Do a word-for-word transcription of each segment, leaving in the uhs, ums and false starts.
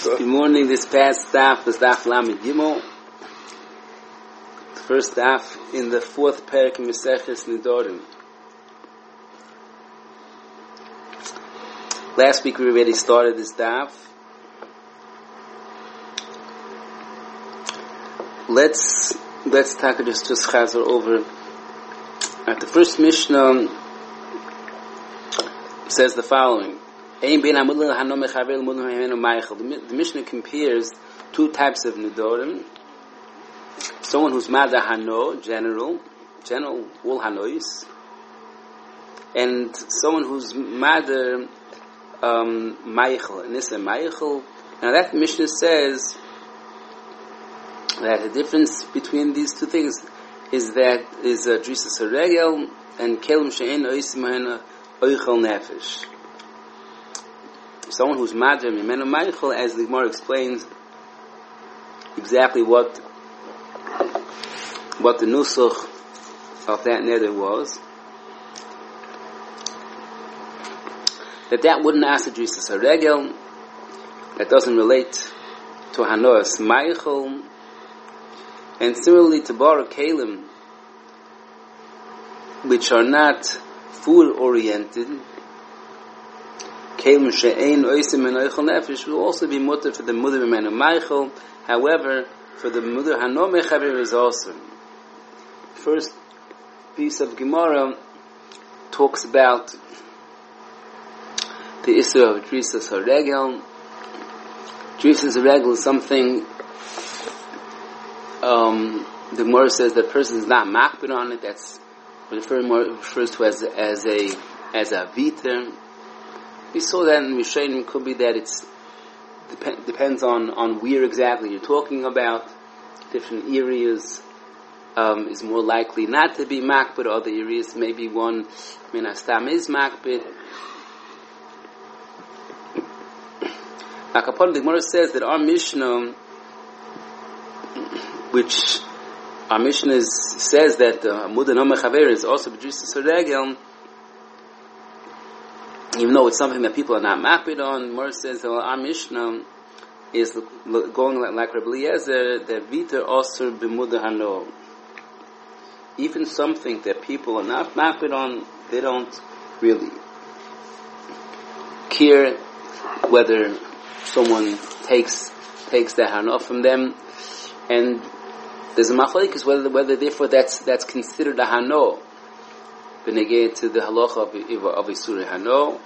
Good morning. This past daf was daf Lamed Gimel. The first daf in the fourth parak in Maseches Nidorim. Last week we already started this daf. Let's let's talk just just chazer over. At the first Mishnah says the following. The Mishnah compares two types of Nidorim. Someone who's Mada Hano, general, general, all Hanois, and someone who's Mada um, Meichel, and this is Meichel. Now that Mishnah says that the difference between these two things is that is a Drisas HaRegel and Kelim She'en Oisim Ha'ena Oichel Nefesh. Someone who's Madra Mimenu Meichel, as the Gemara explains exactly what what the nusach of that neder was, that that wouldn't ask a Drisas HaRegel, that doesn't relate to Hanoas Meichel, and similarly to Bar Kalim, which are not food oriented. Kelim she'ein oisim and oichel nefesh will also be mutter for the mother Mimenu Meichel. However, for the mother Hano Mechaber is also. First piece of Gemara talks about the issue of Drisas HaRegel. Drisas HaRegel is something um, the Gemara says that person is not makbid on it. That's referring more refers to as as a as a viter. We saw that in Rishonim. Could be that it's dep- depends on, on where exactly you're talking about. Different areas um, is more likely not to be makbid. Other areas, maybe one minastam is makbid. Akapon, the Gemara says that our Mishnah, which our Mishnah is, says that Amud Hano Mechaber is also Drisas HaRegel. Even though it's something that people are not makbid on, Mor says that our Mishnah is going like, like Rabbi Eliezer, that Viter Osir B'Mud Hano. Even something that people are not makbid on, they don't really care whether someone takes takes the Hano from them. And there's a machlokes whether whether therefore that's that's considered a Hano. Benegay to the halacha of, of Isur Hano.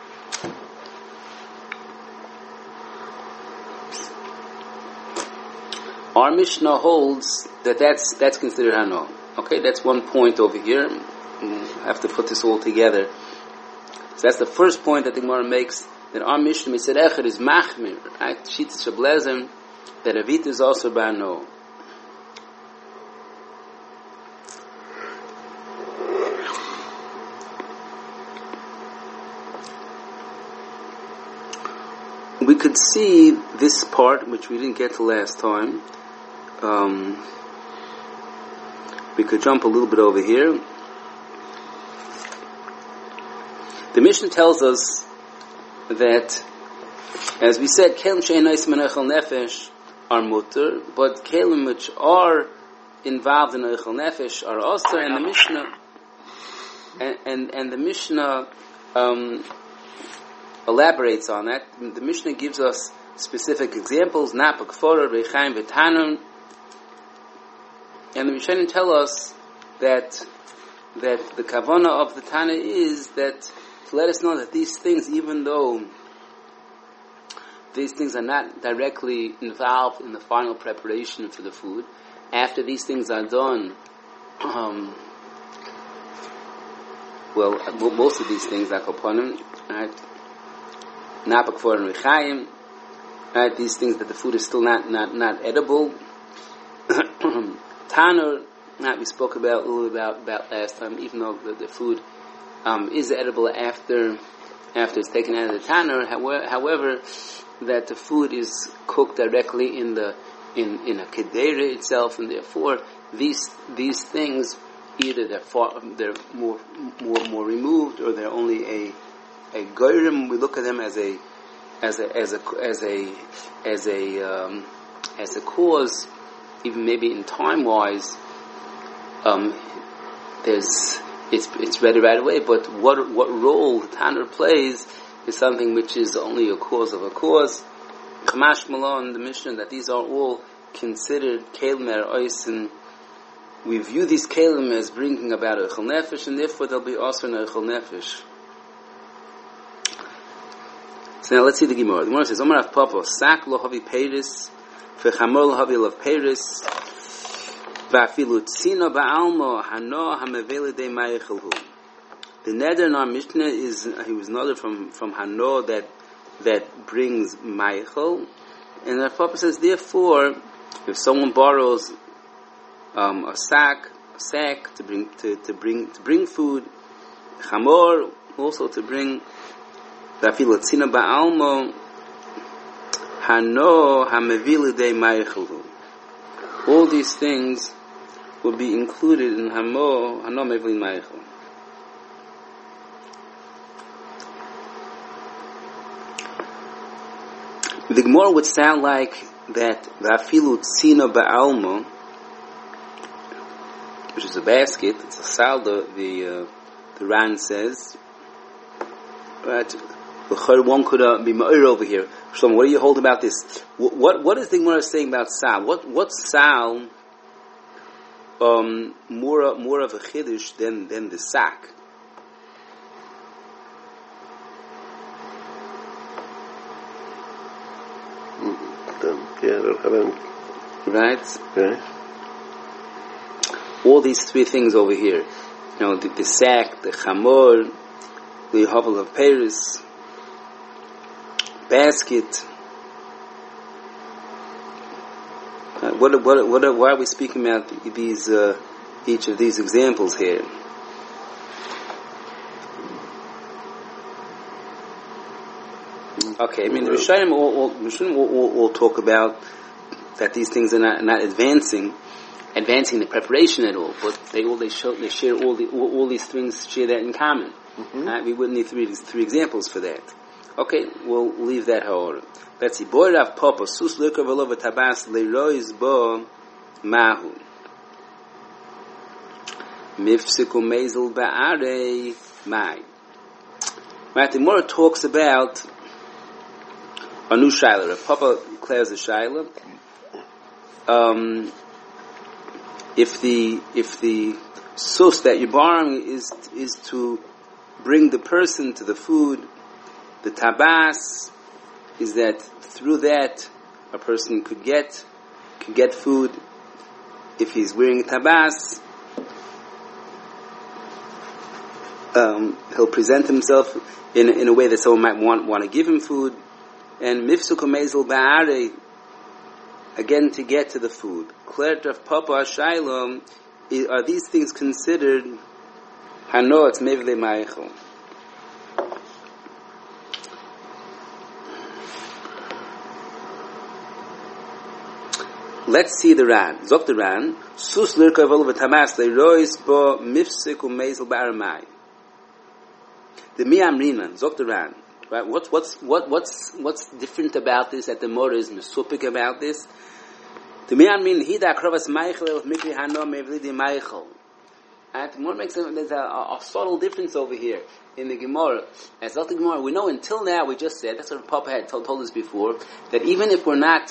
Our Mishnah holds that that's that's considered Hano. Okay, that's one point over here. I have to put this all together. So that's the first point that the Gemara makes, that our Mishnah Misad Echad is Machmir, right? Shitz Shablezim, that Avit is also Bano. We could see this part, which we didn't get to last time. Um, we could jump a little bit over here. The Mishnah tells us that, as we said, kelim she'ein oisim and oichel nefesh are mutter, but kelim which are involved in oichel nefesh are also. And the Mishnah, and and, and the Mishnah. Um, elaborates on that. The Mishnah gives us specific examples, Napak Fora, Rechaim, V'Tanun, and the Mishnah tell us that that the kavana of the Tana is that to let us know that these things, even though these things are not directly involved in the final preparation for the food, after these things are done, um, well, most of these things are kapanim, right? Napak for and Rechaim, right? These things that the food is still not not, not edible. Tanur, right, we spoke about a little about about last time. Even though the, the food um, is edible after after it's taken out of the tanur, however, however, that the food is cooked directly in the in in a kedera itself, and therefore these these things either they're far, they're more more more removed, or they're only a a goyim. We look at them as a as a as a as a as a um, as a cause, even maybe in time wise, um, there's it's it's ready right away. But what what role the Tanur plays is something which is only a cause of a cause. Chamash Malon, the Mishnah, that these are all considered kelim er oisin. We view these kelim as bringing about a eichel nefesh, and therefore they'll be also an eichel nefesh. So now let's see the Gemara. The Gemara says, Omar Rav Papa, sak lo havi peiris, v'chamor lo havi lav peiris, v'afilu tzino ba'almo, hano hamevele de ma'eichel hu. The neder in our Mishnah is, he was neder from, from hano that, that brings ma'eichel. And Rav Papa says, therefore, if someone borrows um, a sack, a sack to bring, to, to bring, to bring food, chamor, also to bring V'afilu tzina ba'almo hano hamevili de ma'eichel. All these things will be included in hamo hano mevili ma'eichel. The Gemara would sound like that v'afilu tzina ba'almo, which is a basket, it's a salda. The uh, the Ran says, right. One could uh, be ma'ir over here. Shlomo, what do you hold about this? What what, what is the Gemara saying about sal? What what's sal um, more more of a chiddush than than the sack? Right. Okay. All these three things over here. You know, the, the sack, the chamor, the havel of Paris, basket. Uh, what, what, what, why are we speaking about these, uh, each of these examples here? Okay, I mean, the Rishonim all, all, all, all, all talk about that these things are not, not advancing, advancing the preparation at all, but they all they show they share all the all, all these things share that in common. Mm-hmm. Uh, we wouldn't need three three examples for that. Okay, we'll leave that however. Let's see. Boy Rav Papa sus lirkav alov tabas leirois bo mahu mifsiku mezel ba'arei mai. Right, the Gemara talks about a new shaila. Rav Papa declares a shaila. Um, if the if the sus that you're borrowing is is to bring the person to the food, the tabas is that through that a person could get could get food. If he's wearing a tabas, um, he'll present himself in in a way that someone might want want to give him food. And mifsuk mezel ba'arei, again to get to the food. Kleret Rav Papa Shailom, are these things considered hano it's mevle ma'eichel? Let's see the Ran. Zok the Ran. Sus lirkav ol v'tamas leirois bo mifsik u'mezel ba'armai. The mi'amrinan. Zok the Ran. Right? What's what's what what's what's different about this? That the Mora is mesupik about this. The mi'amrin hida kravas ma'eichel with mikri hano mevli di ma'eichel. And the Mora makes a, there's a, a, a subtle difference over here in the Gemara. As Zok the Gemara, we know until now we just said that's what Papa had told, told us before, that even if we're not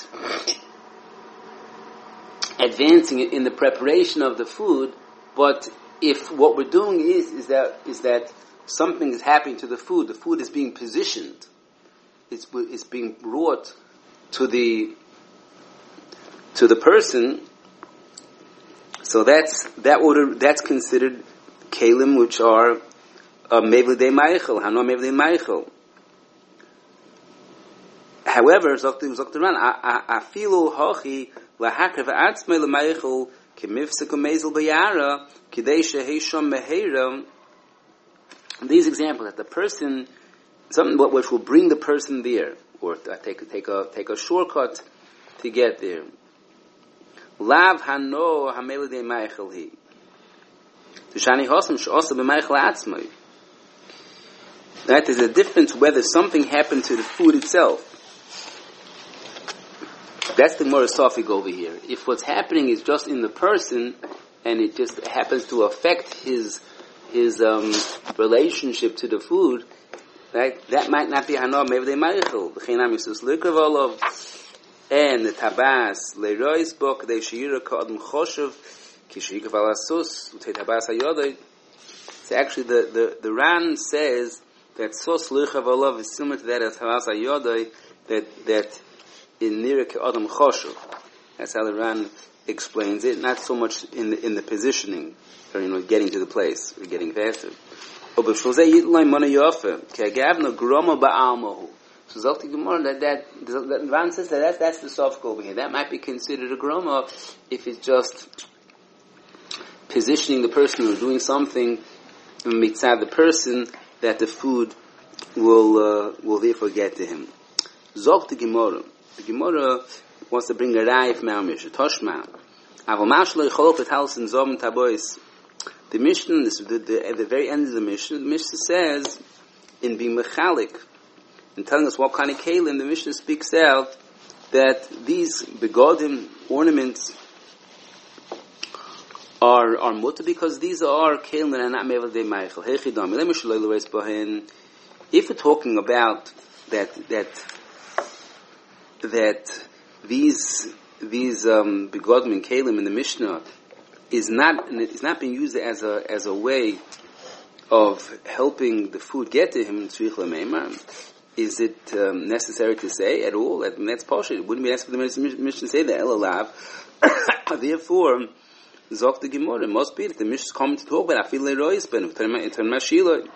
advancing in the preparation of the food, but if what we're doing is is that is that something is happening to the food, the food is being positioned, it's it's being brought to the to the person, so that's that order that's considered kalim, which are mevli de ma'eichel, hano mevli ma'eichel. However, Zoktim Zoktiran, afilu hochi lahakav atzmei l'ma'eichel kemifsek u'mezel b'yara kidei shehesham meheira. These examples that the person, something which will bring the person there, or take take a take a shortcut to get there. Lav hano hamele de ma'eichel hi. Tishani hosam she'osa b'ma'eichel atzmei. Right? There's a difference whether something happened to the food itself. That's the more sophic over here. If what's happening is just in the person, and it just happens to affect his his um, relationship to the food, right? That might not be hana. Maybe they meichel. V'chinam yisus likavolov, and the tabas leirois bok de sheira ka'adam choshev kishikav alasus utei tabas hayodai. So actually, the the the Ran says that sos likavolov is similar to that of tabas hayodai. That that in nira ka'adam choshev. That's how the Ran explains it. Not so much in the in the positioning, or you know, getting to the place, or getting faster. So Zalti Gemara that that that Ran says that that's, that's the soft over here. That might be considered a groma if it's just positioning the person or doing something mitzad the person that the food will uh, will therefore get to him. Zalti Gemara. The Gemara wants to bring a raya from our Mishnah. Toshma. Avomashlo yicholok et halsin zom tabois. The Mishnah, this, the, the, at the very end of the Mishnah, the Mishnah says, in being mechalik, in telling us what kind of kalim, the Mishnah speaks out that these begodim ornaments are are mutter because these are kalim that are not mevel de meichel. If we're talking about that that that these these um, begodim and kalim in the Mishnah is not is not being used as a as a way of helping the food get to him. Is it um, necessary to say at all? That, that's partial. It wouldn't be necessary for the Mishnah to say that. Elalav. Therefore, Zok the Gemara, it must be that the Mishnah is coming to talk about Afilei Rois Ben Mashila.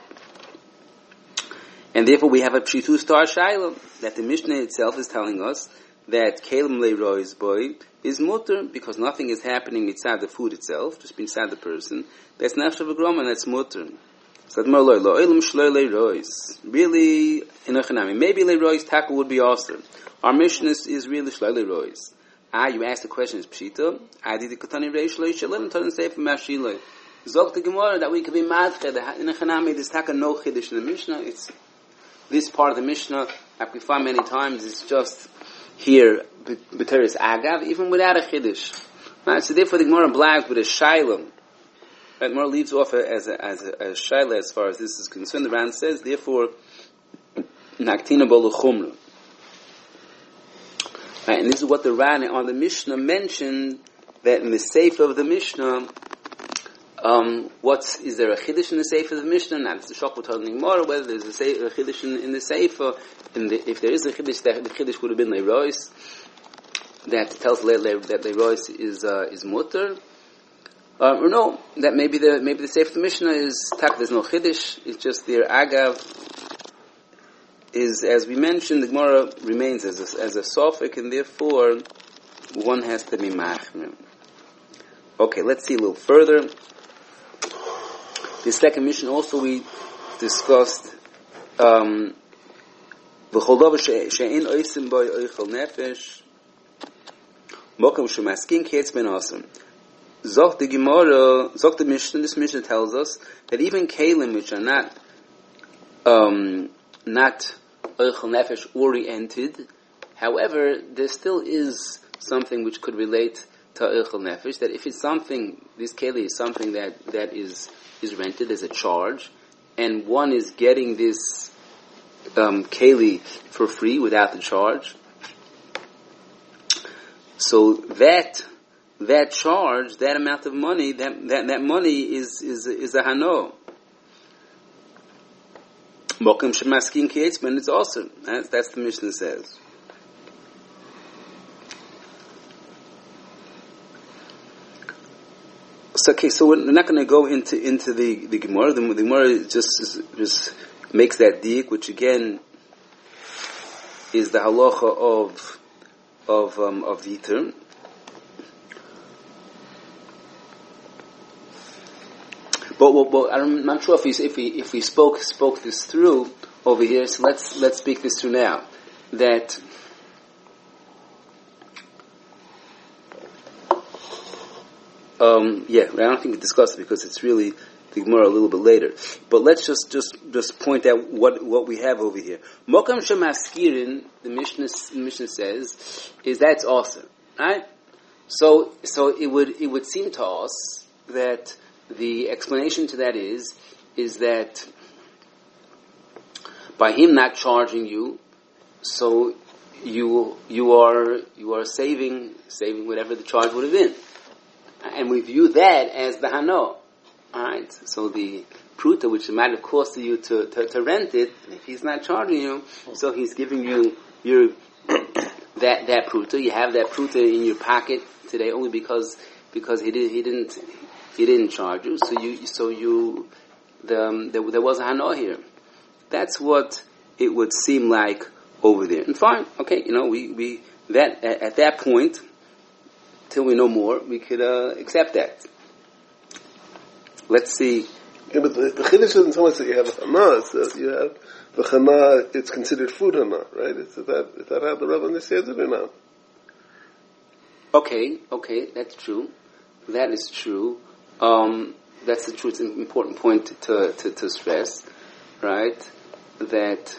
And therefore we have a Pshitu Star Shaila, that the Mishnah itself is telling us that Kalim Le Rois Boy is mutter because nothing is happening inside the food itself, just inside the person. That's nafshav agrom and that's mutter. So that lo lo ilum shloi le rois. Really, in a chanami, maybe le rois taka would be also. Our mission is, is really shloi le rois. Ah, you asked the question is pshita. I did the katani reish lo yishalim turn say from mashiloi. Zok the gemara that we could be madche. In a chanami, there's taka no chiddush in the Mishnah. It's this part of the Mishnah, like we find many times, it's just here, b'teres agav, even without a chiddush. Right? So therefore the Gemara blags with a shaila. Right? The Gemara leaves off as a, as a, a shaila as far as this is concerned. The Ran says, therefore, naktina bolu chumra. Right? And this is what the Ran on the Mishnah mentioned, that in the sefer of the Mishnah, um, what's, is there a chiddush in the sefer of the Mishnah? Now, it's the shokot on the Gemara, whether there's a, se- a chiddush in, in the sefer. In the, if there is a chiddush, the chiddush would have been leirois. That tells le, le, that leirois is uh, is mutter. Um, or no, that maybe the maybe the sefer of the Mishnah is tak. There's no chiddush. It's just their agav. Is, as we mentioned, the Gemara remains as a, as a sophic, and therefore one has to be machmir. Okay, let's see a little further. The second mission also we discussed. Um, V'choldova she'en oisim boi oichel nefesh mokum shemaskin kietz ben asim. Zok the Gemara, Zok the Mishnah, this Mishnah tells us that even kalim which are not um, not oichel nefesh oriented, however, there still is something which could relate to oichel nefesh, that if it's something, this keli is something that, that is is rented as a charge, and one is getting this um, keli for free without the charge. So that that charge, that amount of money, that that, that money is is is a hano. Mokim shemaskin kietzman, it's awesome. That's, that's the Mishnah says. So, okay, so we're not going to go into into the the Gemara. The, the Gemara just just makes that diak, which again is the halacha of of um, of Yiter. But, but, but I'm not sure if we if we if we spoke spoke this through over here. So let's let's speak this through now. That um, yeah, I don't think we discussed it because it's really the Gemara a little bit later. But let's just, just, just point out what, what we have over here. Mokam shemaskirin, the Mishnah, the Mishnah says, is that's awesome, right? So, so it would, it would seem to us that the explanation to that is, is that by him not charging you, so you, you are, you are saving, saving whatever the charge would have been. And we view that as the hano. Alright? So the pruta, which might have costed you to, to, to rent it, if he's not charging you, so he's giving you your, that, that pruta. You have that pruta in your pocket today only because, because he did, he didn't, he didn't charge you. So you, so you, the, um, there, there was a hano here. That's what it would seem like over there. And fine, okay, you know, we, we, that, at, at that point, till we know more, we could uh, accept that. Let's see. Yeah, but the, the chiddush isn't so much that you have a hana, it's that you have the hana, it's considered food hana, right? Is that, is that how the Rebbe understands it or not? Okay, okay, that's true. That is true. Um, that's the truth. It's an important point to, to, to stress, right? That,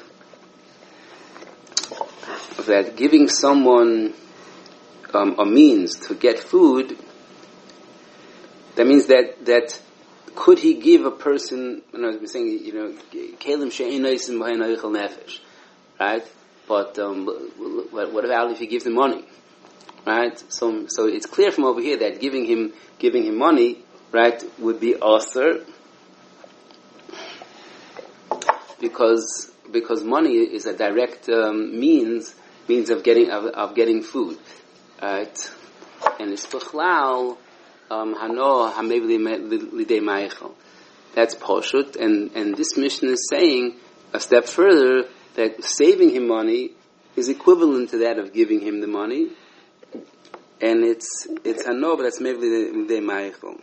that giving someone Um, a means to get food, that means that, that could he give a person, you know, I was saying, you know, kelim she'einaisim b'heinaichel nefesh, right? But, um, what, what about if he gives him money, right? So, so it's clear from over here that giving him, giving him money, right, would be aser, because, because money is a direct, um, means, means of getting, of, of getting food. Right, and it's b'chlal um, hano hamev lidei ma'achel. That's poshut, and and this mission is saying a step further that saving him money is equivalent to that of giving him the money, and it's it's hano, but that's mev lidei ma'achel.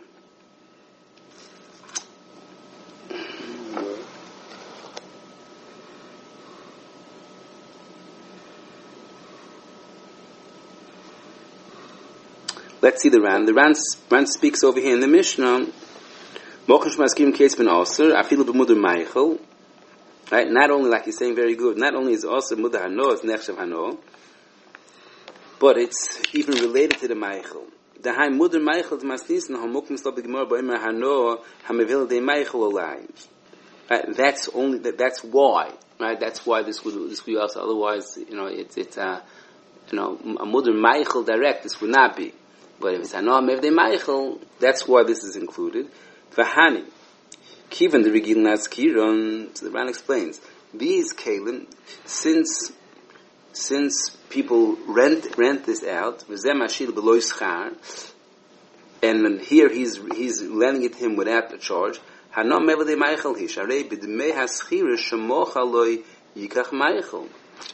Let's see the Ran. The Ran, Ran speaks over here in the Mishnah. Right? Not only, like he's saying very good, not only is also Mudar Hano, it's Nechshav Hano, but it's even related to the Meichel. The Haim Mudar Meichel is Masnisn, Hamukim Stop the Gemara Boimer Hano, Hamevil de Meichel Olai. Right? That's only, that, that's why. Right? That's why this would, this would be also, otherwise, you know, it's, it's, uh, you know, a Mudar Meichel direct, this would not be. But if it's Hanoah Mevdei Meichel, that's why this is included. V'hani, Kivan the Regil Nazkiron, so the Ran explains, these Kalim, since, since people rent, rent this out, V'zem Ashil B'lo Yischar, and here he's, he's lending it to him without a charge, Hanoah Mevdei Meichel hi, Sharei B'dmei HaSchira Shemocha Loi Yikach Meichel.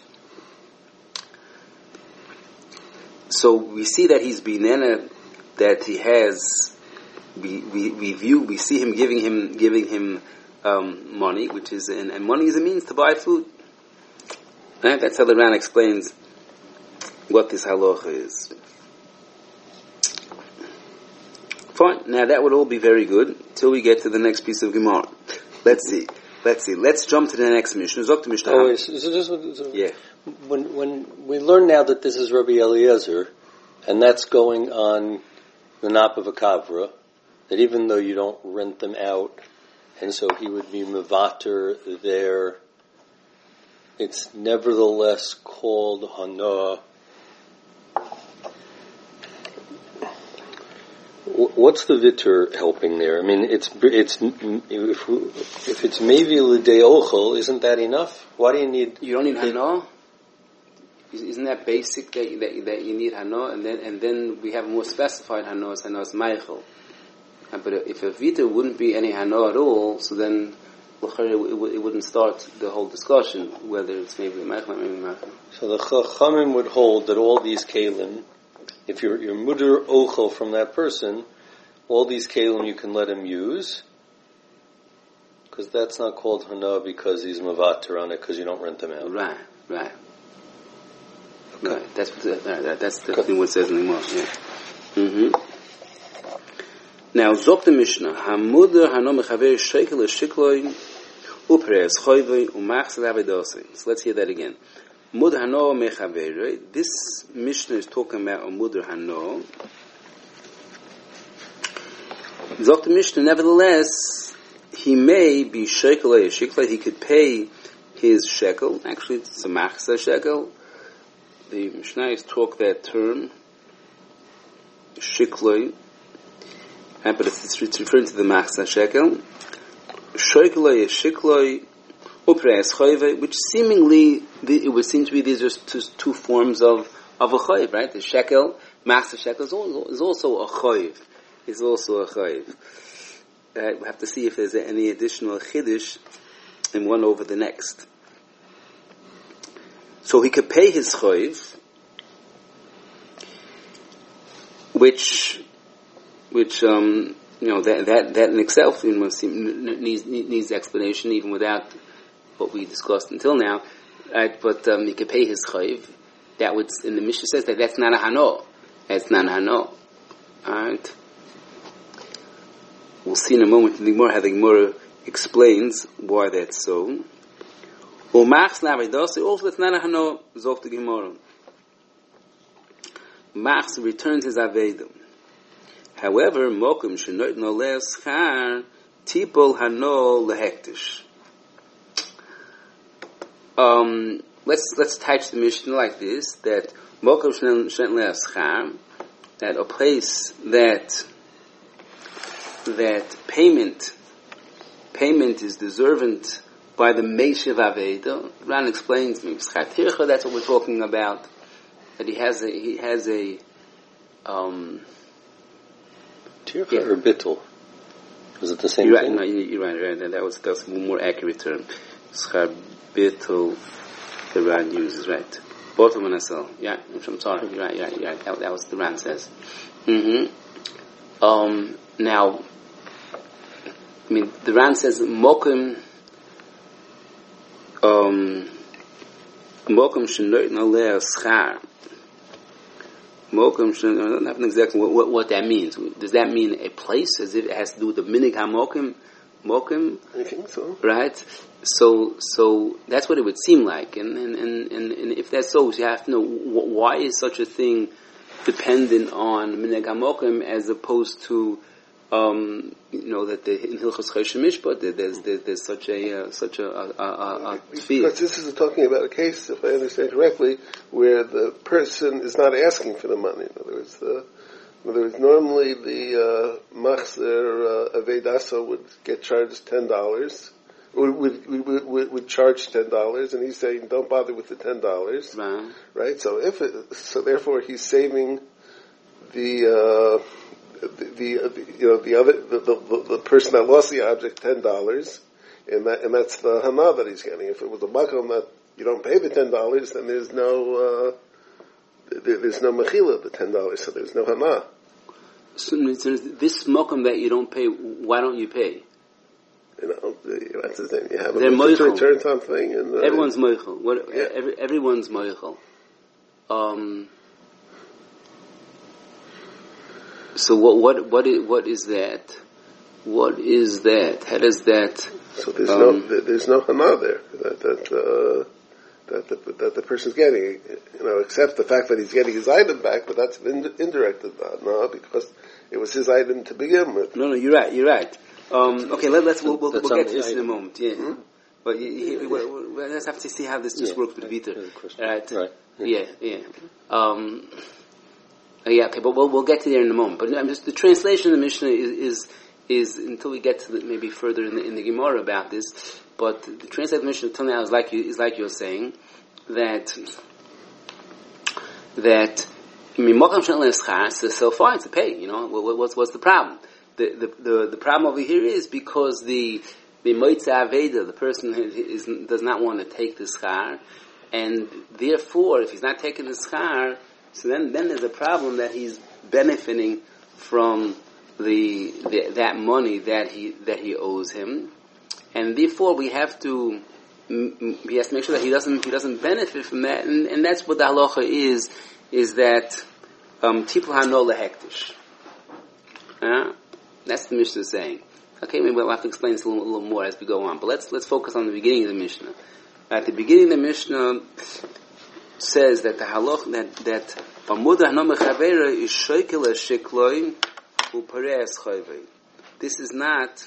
So we see that he's binena, that he has, we, we, we view, we see him giving him, giving him, um, money, which is, and, and money is a means to buy food. Right? That's how the Ran explains what this halacha is. Fine. Now that would all be very good till we get to the next piece of Gemara. Let's see. Let's see. Let's jump to the next Mishnah. Zok Mishnah. Oh, is, is it just, so yeah. When when we learn now that this is Rabbi Eliezer, and that's going on the Nap of a Kavra, that even though you don't rent them out, and so he would be mevater there, it's nevertheless called hana. What's the vitter helping there? I mean, it's it's if, if it's maybe l'dei ochel, isn't that enough? Why do you need? You don't need hana. Isn't that basic that that, that you need hana, and then and then we have more specified hana, hana is meichel. But if a vita wouldn't be any hana at all, so then it wouldn't start the whole discussion whether it's maybe meichel or maybe meichel. So the chachamim would hold that all these kalim, if you're, you're muder ochel from that person, all these kalim you can let him use, because that's not called hana because he's mavater on it because you don't rent them out. Right, right. Okay. Right. That's what, uh, that, that's definitely what it says in the Gemara. Yeah. Mm-hmm. Now, Zok the Mishnah, Hamuder Hano Mechaver Shekel Shikloi Upres Choivoi Umachs Lavedosei. So let's hear that again. Muder Hano Mechaver. This Mishnah is talking about a Muder Hano. Zok the Mishnah, nevertheless, he may be shekel or shekel. He could pay his shekel. Actually, it's a machzah shekel. The Mishnayos talk that term, shekel, but it's referring to the machzah shekel. Shekel or shekel, upres chayve, which seemingly it would seem to be these are two, two forms of of a chayv, right? The shekel, machzah shekel is also a chayv. Is also a chayiv. Uh, we have to see if there's any additional chiddush in one over the next. So he could pay his chayiv, which, which um, you know that that that in itself you know, needs needs explanation even without what we discussed until now. Right? But um, he could pay his chayiv. That would, in the Mishnah says that that's not a hano. That's not a hano. All right. We'll see in a moment in the Gemara how the Gemara explains why that's so. Umachs lavedosei, also that's not a hano, zok the Gemara. Machs returns his avedim. However, mokum shenoit no le'eschar tipol hano lehektish. Um, let's let's touch the Mishnah like this: that mokum shenoit le'eschar, that a place that that payment payment is deservant by the Meishav Aveda. Ran explains me. That's what we're talking about. That he has a he has a um Tircha yeah. or bittul? Was it the same you're thing? Right, no, you're right, right. That was that's a more accurate term. Schar bittul the Ran uses, right. Both of them are so. Yeah, I'm sorry, you're right, you're right, you're right. That, that was the Ran says. Mm-hmm. Um now I mean, the Ran says mokum um mokum shenoit no le'eschar. Mokum shenoit. I don't know exactly what, what what that means. Does that mean a place, as if it has to do with the minig hamokim? Mokum. I think so. Right. So so that's what it would seem like, and and and, and, and if that's so, you have to know why is such a thing dependent on minig hamokim as opposed to Um, you know that the, in Hilchos Choshen Mishpat there's, there's there's such a uh, such a, a, a, a because this is talking about a case, if I understand correctly, where the person is not asking for the money. In other words, the, in other words, normally the uh, machzer uh, avedasa would get charged ten dollars, would would, would would would charge ten dollars, and he's saying don't bother with the ten dollars, right. right? So if it, so, therefore he's saving the. Uh, The, the, the you know the other the, the, the person that lost the object ten dollars, and that and that's the hana that he's getting. If it was a makom that you don't pay the ten dollars, then there's no uh, there, there's no mechila the ten dollars, so there's no hana. So this makom that you don't pay, why don't you pay? You know, that's the thing. You have They're a to return something, and uh, everyone's moichel. What yeah. every, everyone's moichel. Um. So what what what is, what is that? What is that? How does that? So there's um, no there's no hana there that that uh, that the that the person's getting, you know, except the fact that he's getting his item back, but that's ind- indirect hana because it was his item to begin with. No, no, you're right. You're right. Um, okay, let, let's we'll, we'll, we'll get to this in a moment. Yeah, mm-hmm. but you, you, we, we, let's have to see how this just yeah. works with Vita. Right? Right. Yeah, yeah. Um, Yeah, okay, but we'll we'll get to there in a moment. But I'm just the translation of the Mishnah is is, is until we get to the, maybe further in the in the Gemara about this. But the translation of the Mishnah until now is like you is like you're saying that that I mean Mokam Shnei Le'eschar, so far it's a pay. You know what, what's what's the problem? The, the the the problem over here is because the the Moitza Aveda, the person is, does not want to take the schar, and therefore if he's not taking the schar. So then, then there's a problem that he's benefiting from the, the that money that he that he owes him, and therefore we have to he has to make sure that he doesn't he doesn't benefit from that, and, and that's what the halacha is is that tipul hano lehektish. That's the Mishnah saying. Okay, maybe we'll have to explain this a little, a little more as we go on. But let's let's focus on the beginning of the Mishnah. At the beginning of the Mishnah says that the halach that that Amud Hanam Chavera is Shekel Shekloim Upareas Chayvei. This is not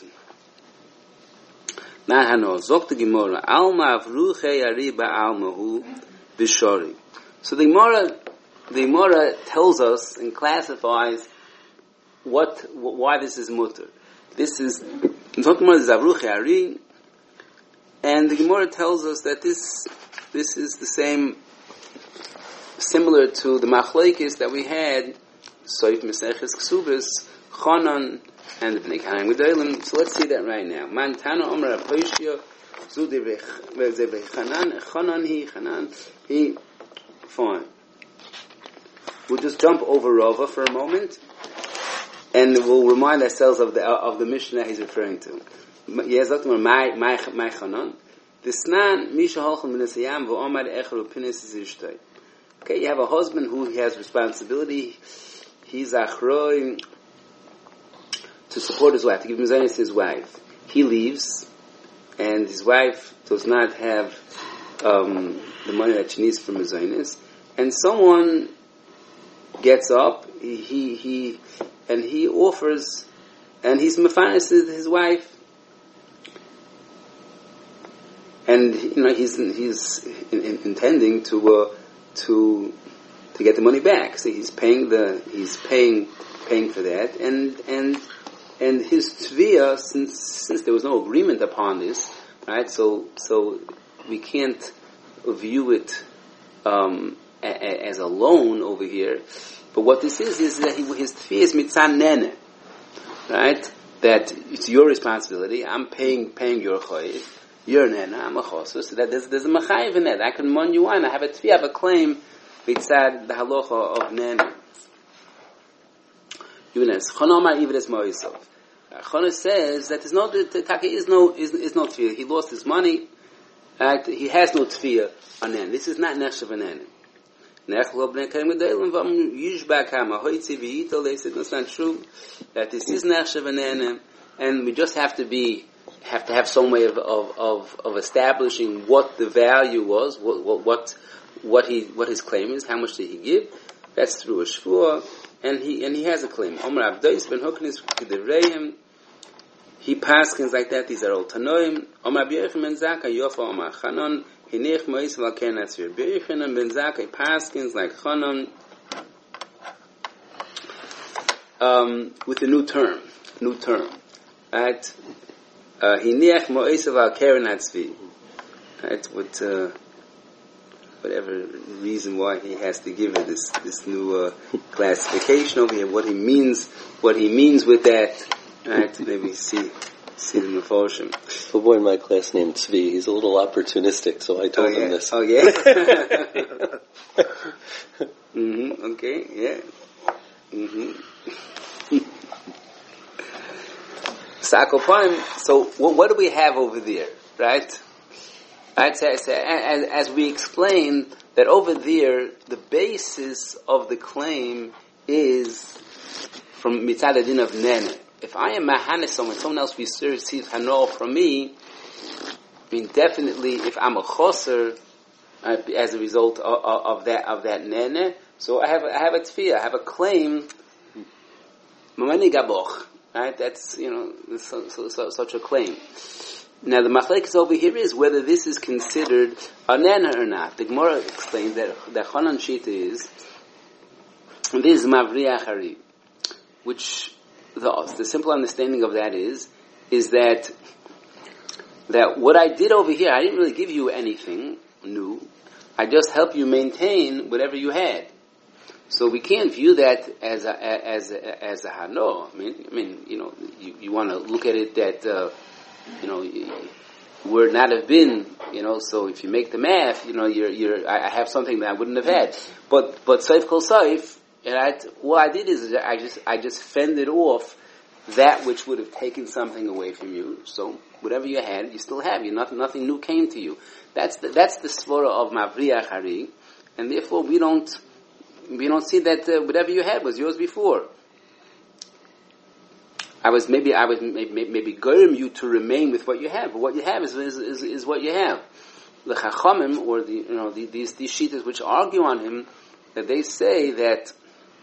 not Hano. Zok the Gemara Alma Avruche Ariba Almahu Bishori. So the Gemara the Gemara tells us and classifies what why this is mutter. This is Zok Gemara is Avruche Ari, and the Gemara tells us that this this is the same. Similar to the machlekes that we had, Soif Meseches Ksubis, Chanan, and the Bnei Kanaan Gedolim. So let's see that right now. Man Tana Omer Apoishia, Zu Devrei Chanan, Chanan he, Chanan he. Fine. We'll just jump over Rava for a moment, and we'll remind ourselves of the of the Mishnah he's referring to. Yezakmer my my my Chanan. Disnan Misha Halchan Minesayam VoOmar Echaru Pinis Zishtay. Okay, you have a husband who has responsibility. He's achroi to support his wife, to give mezainis to his wife. He leaves, and his wife does not have um, the money that she needs for mezainis. And someone gets up, he, he, he and he offers, and he's mefanis his wife. And you know he's he's in, in, intending to. Uh, to to get the money back. So he's paying the he's paying paying for that, and and and his tvia, since since there was no agreement upon this, right? So so we can't view it um, a, a, as a loan over here. But what this is is that he, his tvia is mitzan nene, right? That it's your responsibility. I'm paying paying your chayiv. You're nena, I'm a chosus. So that there's, there's a machayiv in that. I can mon you on. I have a tvi, I have a claim. Mitzad the halacha of nena. Yunes Chanamar Ivres Moisov. Chana says that there's no the taka is no is is no tvi. He lost his money. Right? He has no tvi on nena. This is not nechshav nena. Nechlo bnei kaim gedolim vam yishbak hama hoitzi v'yitol. They said that's not true. That this is nechshav nena, and we just have to be. have to have some way of, of, of, of establishing what the value was, what, what, what he, what his claim is, how much did he give. That's through a shvua, and he, and he has a claim. Omer Avdois ben Huknis K'devreim, he paskins like that, these are all Tanoim. Omer B'yechem ben Zakkai, Yofa Omer Chanon, Hinech Mois Valken Atzir. B'yechem ben Zakkai, paskins like Chanon, um, with a new term, new term. Right? Hiniach mo'esav al keren hatzvi. Right, with uh, whatever reason why he has to give it this this new uh, classification over here, what he means, what he means with that. Right, maybe see see the meforshim. Oh boy, in my class named Tzvi, he's a little opportunistic, so I told oh, yeah. him this. Oh yeah. mm-hmm. Okay. Yeah. Mm-hmm. So what, what do we have over there, right? Right. So, so, as, as we explained that over there, the basis of the claim is from mitzad adin of nene. If I am mahanis someone, someone else receives hano from me, I mean definitely if I'm a choser uh, as a result of, of that of that nene, so I have I have a tefillah, I have a claim. Mamani gaboch. Right, that's, you know, so, so, so, such a claim. Now the machlekes over here is whether this is considered a nena or not. The Gemara explains that the Chanan Shita is, and this is Mavriach Hari, which the, the simple understanding of that is, is that, that what I did over here, I didn't really give you anything new. I just helped you maintain whatever you had. So we can't view that as a, as a, as a hano. I mean, I mean, you know, you, you want to look at it that, uh, you know, would not have been, you know. So if you make the math, you know, you're, you're. I have something that I wouldn't have had. But, but saif kol saif, right? What I did is I just, I just fended off that which would have taken something away from you. So whatever you had, you still have. You nothing, nothing new came to you. That's the, that's the svara of Mavriach Hari, and therefore we don't. We don't see that uh, whatever you had was yours before. I was maybe I was maybe, maybe goyim you to remain with what you have, but what you have is is, is, is what you have. The Chachamim, or the you know the, these these shittas which argue on him, that they say that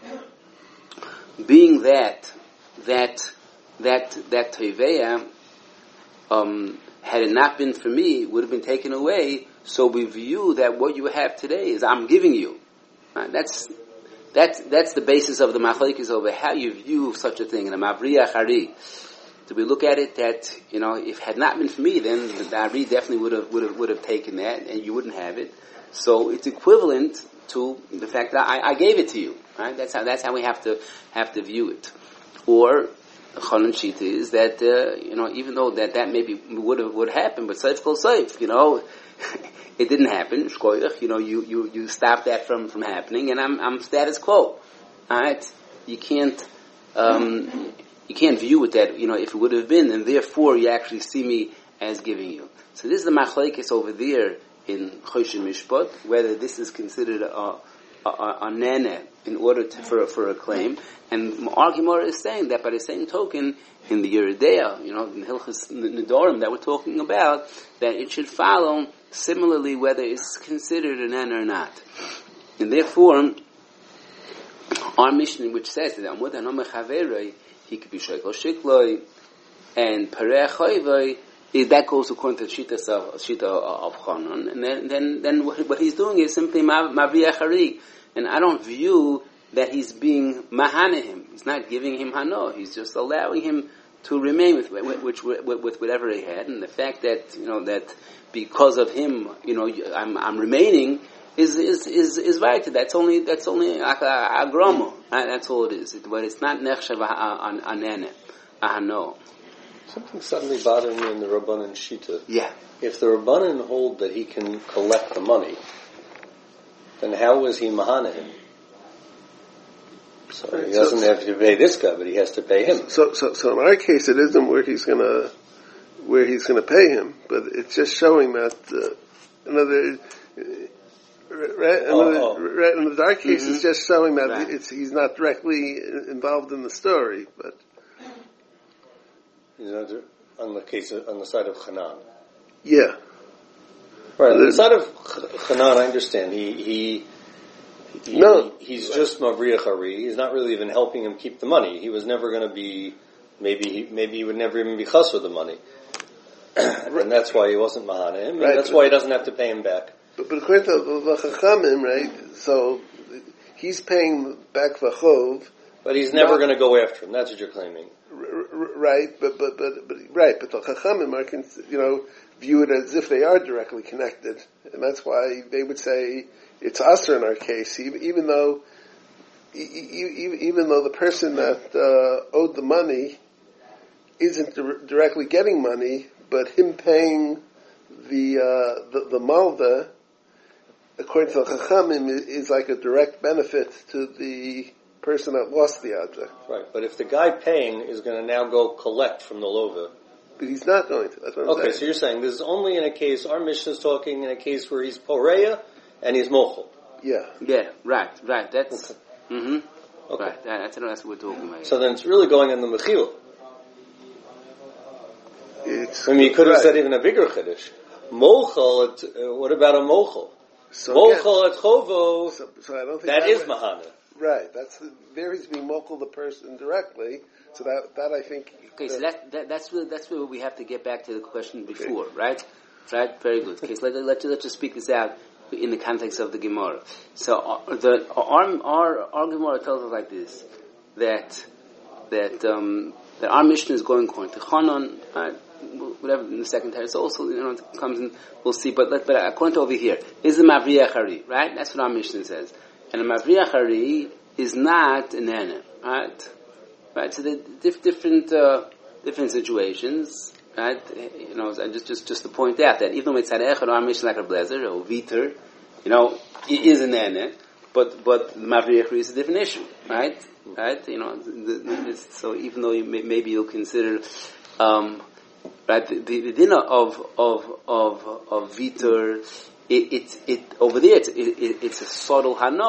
being that that that that Teveya, um, had it not been for me, would have been taken away. So we view that what you have today is I'm giving you. Right? That's that's that's the basis of the machlokes over how you view such a thing in a Mavriya Hari. So we look at it that, you know, if it had not been for me, then the Ari definitely would have would have would have taken that, and you wouldn't have it. So it's equivalent to the fact that I, I gave it to you. Right? That's how that's how we have to have to view it. Or Chanan Shita is that uh, you know, even though that that maybe would have would happen, but Seif Kol Seif, you know, it didn't happen. Shkoyach, you know, you, you, you stopped that from, from happening, and I'm I'm status quo. All right, you can't. Um, You can't view it that, you know, if it would have been, and therefore you actually see me as giving you. So this is the machlekes over there in Choshen Mishpat, whether this is considered a, a, a, a nene in order to, for, for a claim. And our Gemara is saying that by the same token, in the Yeridea, you know, in Hilchas Nedorim that we're talking about, that it should follow similarly whether it's considered a nene or not. And therefore, our Mishnah, which says that Amud Hanoma Chaverei, he could be shekel shikloi, and pareh choivoi, that goes according to the shita of shita of Chanan, and then then then what he's doing is simply mavriya chari, and I don't view that he's being mahanehim. He's not giving him hano. He's just allowing him to remain with which with, with whatever he had, and the fact that you know that because of him, you know, I'm I'm remaining. Is is is is right. That's only that's only like a agromo. That's all it is. It, but it's not nechshav anene ahano. Something suddenly bothered me in the Rabbanan Shita. Yeah. If the Rabbanan hold that he can collect the money, then how was he mahanehim? So he doesn't have to pay this guy, but he has to pay him. So so so in our case, it isn't where he's gonna where he's gonna pay him, but it's just showing that uh, another. Right, and, oh, the, oh. right, and the dark case mm-hmm. is just showing that right. it's, he's not directly involved in the story, but you know, on the case of, on the side of Hanan. Yeah, right. On the side of Hanan, I understand. He he, he no, he, he's just Mavriya Chari. He's not really even helping him keep the money. He was never going to be. Maybe he, maybe he would never even be chas with the money, and that's why he wasn't mahanehim. And right, that's why he doesn't have to pay him back. But, but according to the Chachamim, right, so he's paying back the chov. But he's never going to go after him. That's what you're claiming. R- r- right, but, but, but, but, right, but the Chachamim are, you know, view it as if they are directly connected. And that's why they would say it's usher in our case, even though, even though the person that uh, owed the money isn't di- directly getting money, but him paying the, uh, the, the malda, according to the Chachamim, is like a direct benefit to the person that lost the object. Right, but if the guy paying is going to now go collect from the lova, but he's not going to. That's what I'm okay, saying. so you're saying this is only in a case. Our Mishnah is talking in a case where he's poreya and he's mochel. Yeah. Yeah. Right. Right. That's. Okay. Mm-hmm. Okay. Right. That, that's, that's what we're talking about. So then it's really going in the mechila. It's, I mean, you could have right. said even a bigger chiddush. Mochel. At, uh, what about a mochel? So mochel at chovo. So, so I don't think that, that is way. mahana. Right. That's the, there he's being mochel the person directly. So that that I think. Okay, so that, that that's where that's where we have to get back to the question before, okay. right? Right. Very good. Okay, so let let let's just speak this out in the context of the Gemara. So uh, the our our our Gemara tells us like this, that that um, that our mission is going according to Chanan. Uh, whatever in the second time, it's also, you know, it comes in, we'll see, but let, but according to over here, is a Mavriya Chari, right? That's what our mission says. And a Mavriya Chari is not an Ene, right? Right, so the diff, different, uh, different situations, right? You know, and just, just, just to point out that even with Tzarech or our mission like a Blazer or Viter, you know, it is an Ene, but, but the Mavriya Chari is a different issue, right? Right? You know, the, the, so even though you may, maybe you'll consider, um, right, the, the, the dinner of of of of Vitor, it it, it over there it's it, it, it's a subtle hano,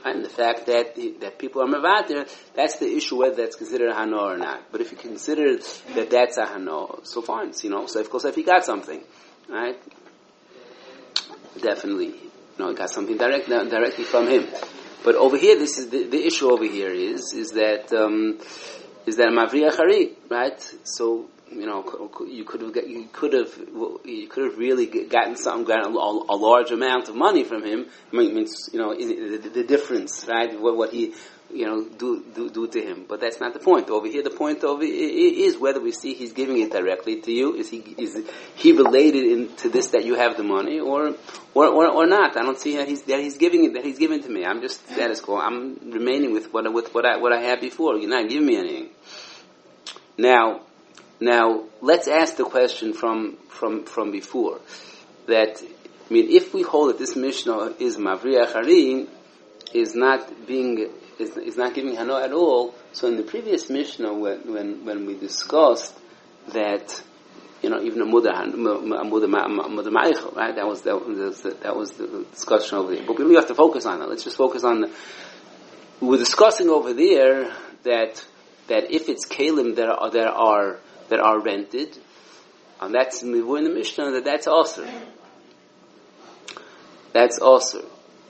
And the fact that that people are mevater, that's the issue whether that's considered a hano or not. But if you consider that that's a hano, so fine, you know. So of course, if he got something, right, definitely, you know, he got something direct directly from him. But over here, this is the, the issue. Over here is is that um, is that mavriya chari, right? So you know, you could have you could have you could have really gotten some gotten a, a large amount of money from him. I mean, means you know the, the, the difference, right? What, what he you know do, do do to him. But that's not the point over here. The point over is whether we see he's giving it directly to you. Is he is he related in, to this that you have the money, or or or, or not? I don't see that he's that he's giving it that he's giving to me. I'm just status quo. I'm remaining with what with what I what I had before. You're not giving me anything. Now. Now, let's ask the question from, from, from before. That, I mean, if we hold that this Mishnah is Mavriya Chari, is not being, is, is not giving Hano at all, so in the previous Mishnah, when, when, when we discussed that, you know, even a Muda, Muda Ma'eichel, right? That was, that was, that was the discussion over there. But we don't have to focus on that. Let's just focus on the, we were discussing over there that, that if it's Kalim that are, that are, that are rented, and that's in the Mishnah that that's also. That's also.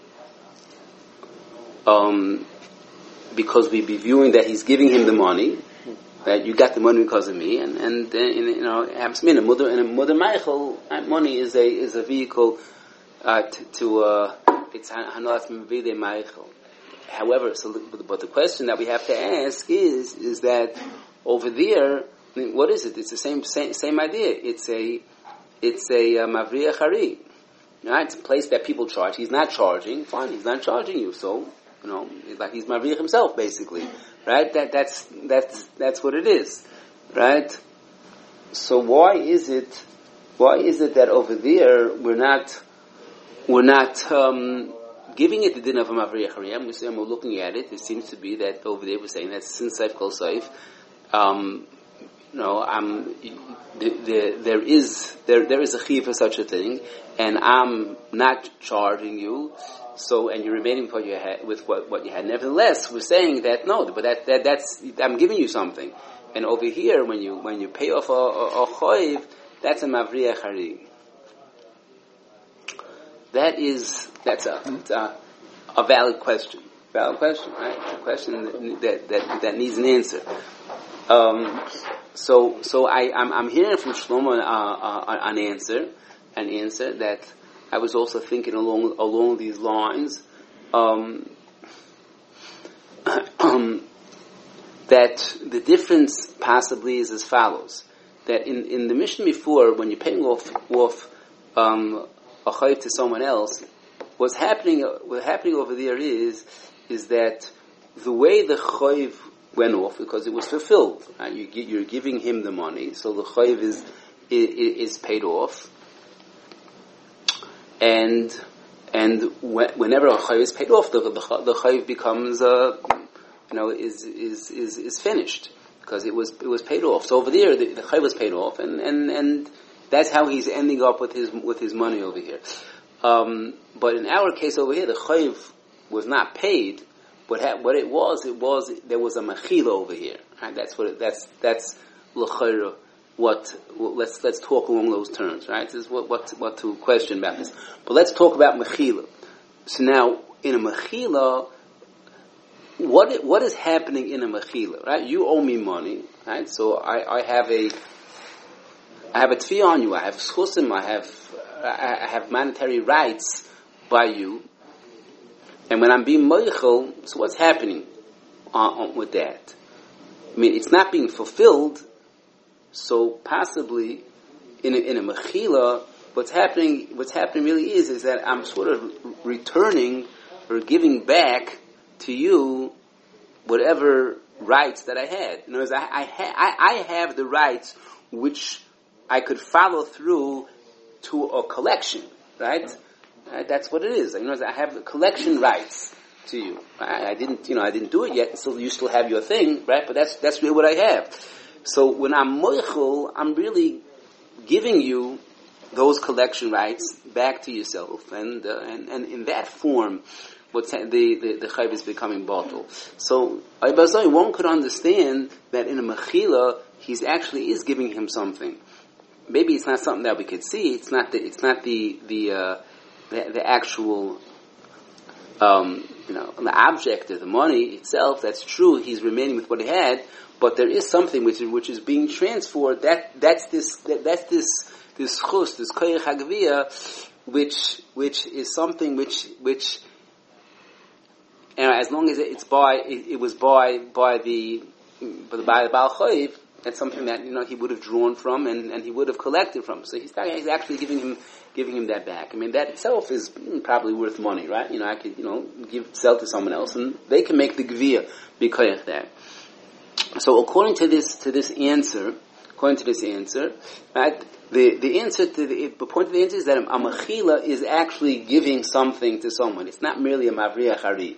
Um, because we'd be viewing that he's giving him the money, that you got the money because of me, and and, and you know it happens to me in a mother in a mother Michael, money is a is a vehicle uh, to, to uh, it's hanalas mivide Michael. However, so but the question that we have to ask is is that over there. I mean, what is it? It's the same same, same idea. It's a it's a uh, mavriya chari, right? It's a place that people charge. He's not charging. Fine, he's not charging you. So you know, it's like he's mavriya himself, basically, right? That that's that's that's what it is, right? So why is it why is it that over there we're not we're not um, giving it the din of a mavriya chari? And we're looking at it. It seems to be that over there we're saying that since saif kol saif. Um, No, um, the, the, there is there there is a chiyuv for such a thing, and I'm not charging you. So, and you're remaining with what you had. With what, what you had. Nevertheless, we're saying that no, but that, that that's I'm giving you something. And over here, when you when you pay off a, a, a choiv, that's a mavriya chari. That is that's a a, a valid question. Valid question, right? It's a question that that that needs an answer. Um, so, so I, I'm, I'm hearing from Shlomo uh, uh, an answer, an answer that I was also thinking along along these lines. Um, um, that the difference possibly is as follows: that in, in the mission before, when you're paying off off um, a chayv to someone else, what's happening what's happening over there is is that the way the chayv went off because it was fulfilled. Right? You, you're giving him the money, so the chayv is, is is paid off. And and whenever a chayv is paid off, the the, the chayv becomes uh, you know is is is is finished because it was it was paid off. So over there, the, the chayv was paid off, and, and, and that's how he's ending up with his with his money over here. Um, but in our case over here, the chayv was not paid. What ha- what it was, it was there was a mechila over here. Right? That's what it, that's that's l'chayra. What well, let's let's talk along those terms, right? This is what what what to question about this. But let's talk about mechila. So now in a mechila, what what is happening in a mechila? Right? You owe me money, right? So I, I have a I have a tefillah on you. I have schusim. I have I have monetary rights by you. And when I'm being moichel, so what's happening uh, with that? I mean, it's not being fulfilled. So possibly in a, in a mechila, what's happening? What's happening really is is that I'm sort of returning or giving back to you whatever rights that I had. In other words, I I, ha- I have the rights which I could follow through to a collection, right? Right, that's what it is. You know, I have the collection rights to you. Right? I didn't, you know, I didn't do it yet, so you still have your thing, right? But that's that's really what I have. So when I'm moichel, I'm really giving you those collection rights back to yourself, and uh, and and in that form, what's the the, the chayv is becoming bottle. So one could understand that in a mechila he's actually is giving him something. Maybe it's not something that we could see. It's not the it's not the the uh, the, the actual um, you know the object of the money itself. That's true. He's remaining with what he had, but there is something which is which is being transferred. That that's this that, that's this this chus, this koyach hagviyah, which which is something which which. And as long as it's by, it, it was by by the by the, by the Baal Chayiv, that's something that you know he would have drawn from and, and he would have collected from. So he's, he's actually giving him giving him that back. I mean, that itself is probably worth money, right? You know, I could you know give sell to someone else, and they can make the gviyah because of that. So according to this to this answer, according to this answer, right? The the answer to the, the point of the answer is that a mechila is actually giving something to someone. It's not merely a mavriach hari.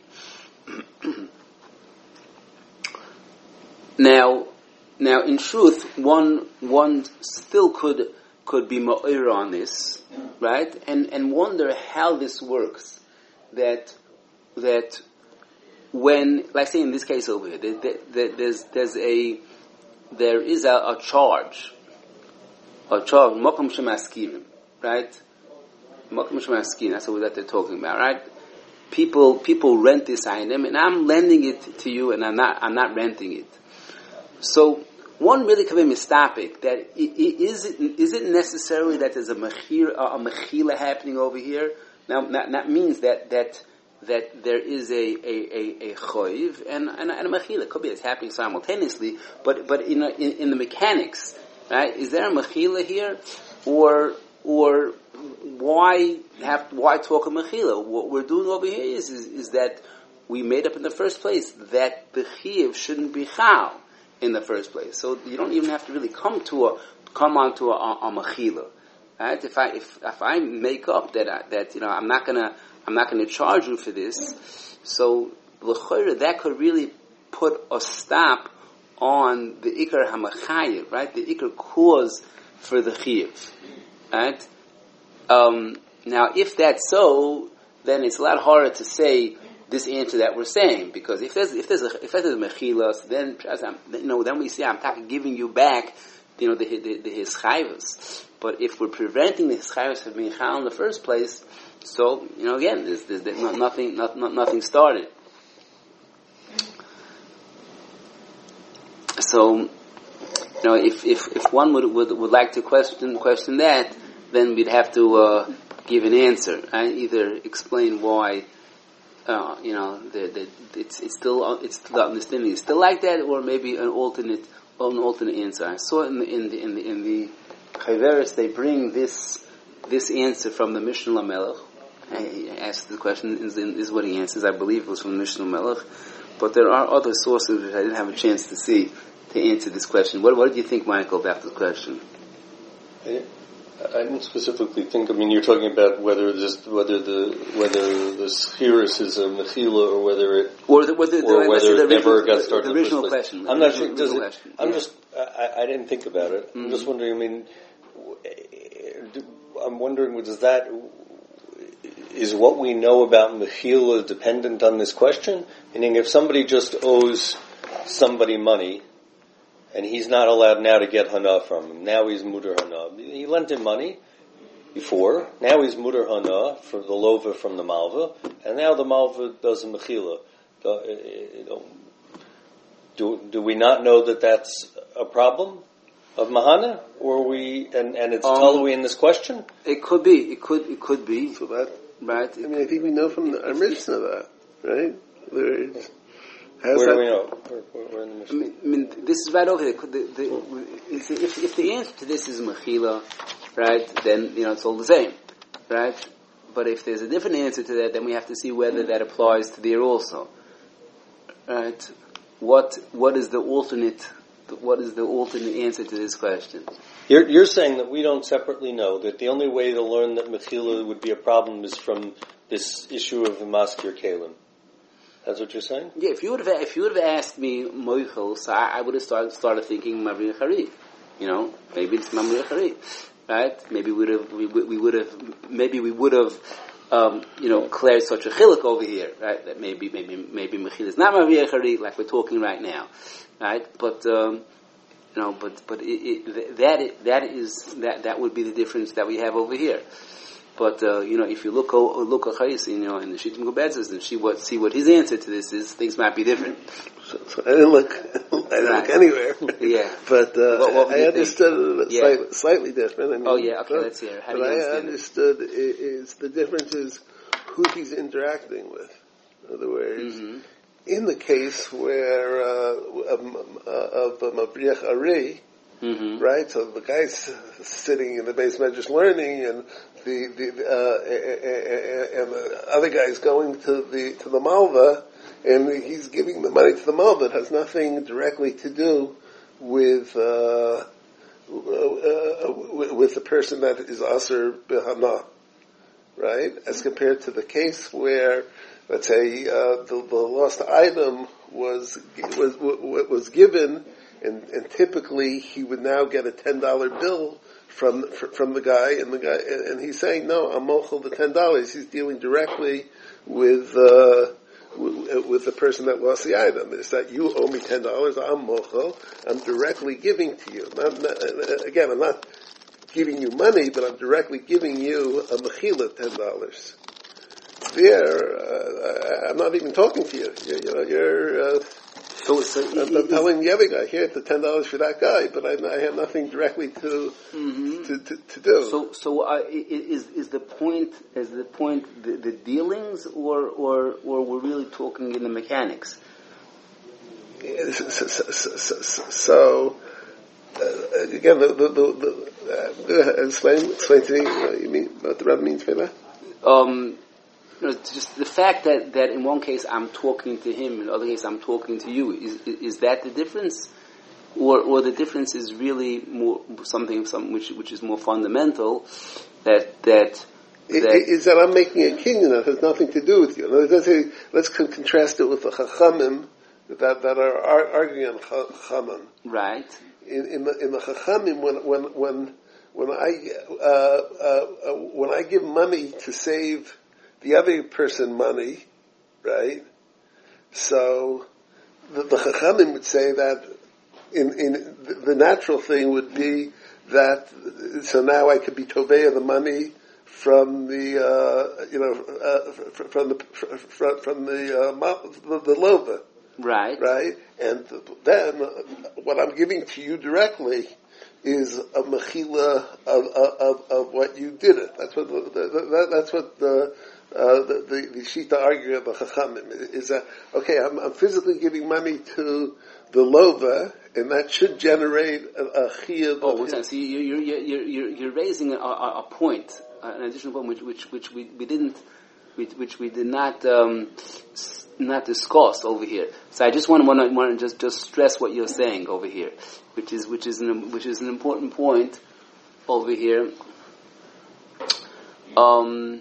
now, now, in truth, one one still could could be ma'ir on this, right? And and wonder how this works. That that when, like say in this case over here, there, there, there's there's a there is a, a charge. A charge, mokum shemaskirim, right? Mokum shemaskirim, that's what they're talking about, right? People, people rent this item, and I'm lending it to you, and I'm not, I'm not renting it. So, one really can be mistopic that it, it, is it, is it necessarily that there's a mechir, a mechila happening over here? Now, that, that means that that that there is a a a, a choiv and, and and a mechila. It could be it's happening simultaneously, but but in, a, in in the mechanics. Right? Is there a mechila here, or or why have why talk a mechila? What we're doing over here is, is is that we made up in the first place that the chiyuv shouldn't be chal in the first place. So you don't even have to really come to a come on to a, a, a mechila. Right? If I if if I make up that I, that you know I'm not gonna I'm not gonna charge you for this, so l'chayra that could really put a stop on the ikar hamachayev, right? The ikar cause for the chiyuv, right? Um, now, if that's so, then it's a lot harder to say this answer that we're saying, because if there's if there's a, if there's a mechila, so then you know then we say I'm talking giving you back, you know, the the, the his chayvus. But if we're preventing the his chayvus from being chal in the first place, so you know again, there's, there's, there's not, nothing not, not, nothing started. So, you know, if, if, if one would, would would like to question question that, then we'd have to uh, give an answer. Right? Either explain why, uh, you know, the, the, it's it's still it's the understanding is still like that, or maybe an alternate an alternate answer. I saw in the in the in the, in the Chayveris they bring this this answer from the Mishnah Lamelech. I asked the question is, is what he answers. I believe it was from the Mishnah Lamelech. But there are other sources which I didn't have a chance to see to answer this question. What, what do you think, Michael, about this question? I, I didn't specifically think. I mean, you're talking about whether this, whether the whether the schiris is a mechila or whether it or, the, whether, or the, whether the, it never got started. The, the original question. I'm not sure. Does it, question. I'm yeah. just. I, I didn't think about it. Mm-hmm. I'm just wondering. I mean, I'm wondering. Does that is what we know about mechila dependent on this question? Meaning, if somebody just owes somebody money, and he's not allowed now to get hana from him, now he's muter hana. He lent him money before, now he's muter hana for the lova from the malva, and now the malva does a mechila. Do, do we not know that that's a problem of mahana, or we and, and it's um, totally in this question? It could be. It could. It could be. So that, right. I mean, I think we know from the Mishnah that, right? There, Where that, do we know? Where, where, where in the Mishnah? I mean, I mean, this is right over there. The, the, if, if the answer to this is mechila, right, then you know it's all the same, right? But if there's a different answer to that, then we have to see whether that applies to there also, right? What what is the alternate? What is the alternate answer to this question? You're, you're saying that we don't separately know, that the only way to learn that mechila would be a problem is from this issue of the maskir kalim. That's what you're saying? Yeah, if you would have if you would have asked me moichel, so I, I would have started started thinking Mavri Chari. You know, maybe it's Mavri Chari, right? Maybe we would have we, we would have maybe we would have um, you know, declares such a chiluk over here, right? That maybe, maybe, maybe Mechila is not Maviyah Chari, like we're talking right now, right? But, um, you know, but, but it, it, that, that is, that, that would be the difference that we have over here. But, uh, you know, if you look, look at Chayis, you know, in the Shittim Gubetzes and see what, see what his answer to this is, things might be different. So, so I didn't look, I didn't right. look anywhere. Yeah. But, uh, what, what I understood it yeah. slightly, slightly different. I mean, oh yeah, okay, but, let's hear. How but do you I understand understood it? is the difference is who he's interacting with. In other words, mm-hmm. in the case where, uh, of, uh, of Mabriach Ari, mm-hmm. right? So the guy's sitting in the base medrash learning, and the the uh, and the other guy's going to the to the malva, and he's giving the money to the malva. It has nothing directly to do with uh, uh, with the person that is aser b'hana, right? As compared to the case where, let's say, uh, the, the lost item was was was given. And, and typically, he would now get a ten dollar bill from from the guy, and the guy, and he's saying, "No, I'm mochel the ten dollars." He's dealing directly with uh, with, with the person that lost the item. It's that you owe me ten dollars. I'm mochel. I'm directly giving to you. Not, not, again, I'm not giving you money, but I'm directly giving you a mechila ten dollars. There, uh, I'm not even talking to you. You're, you know, you're. Uh, So, so I'm, I'm telling the other guy, here, the ten dollars for that guy, but I, I have nothing directly to mm-hmm. to, to, to do. So, so uh, is is the point is the point the, the dealings, or or or we're really talking in the mechanics? So, so, so, so, so uh, again, the the, the, the uh, explain explain to me what you mean, what the Rebbe means by that. Um. You know, just the fact that, that in one case I'm talking to him, in the other case I'm talking to you, is is that the difference, or or the difference is really more something something which which is more fundamental, that that, it, that is that I'm making a kinyan that has nothing to do with you. Let's say, let's contrast it with the chachamim that that are, are arguing on chachamim. Right. In in the, in the chachamim, when when when when I uh, uh, when I give money to save the other person money, right? So the, the Chachamim would say that in, in the, the natural thing would be that, so now I could be Tovei of the money from the, uh, you know, uh, from the, from, from the, uh, the, the Lova. Right. Right? And then what I'm giving to you directly is a mechila of, of, of what you did it. That's what the, the, that's what the, Uh, the, the, the Shita argument of the Chachamim is that, okay, I'm, I'm physically giving money to the Lova, and that should generate a, a chiyuv. Oh, what's that? So you, you, you, you're, you're raising a, a, a point, uh, an additional point, which, which, which we, we didn't, which, which we did not, um, not discuss over here. So I just want to, want to, want to just, just stress what you're saying over here, which is, which is an, which is an important point over here. Um,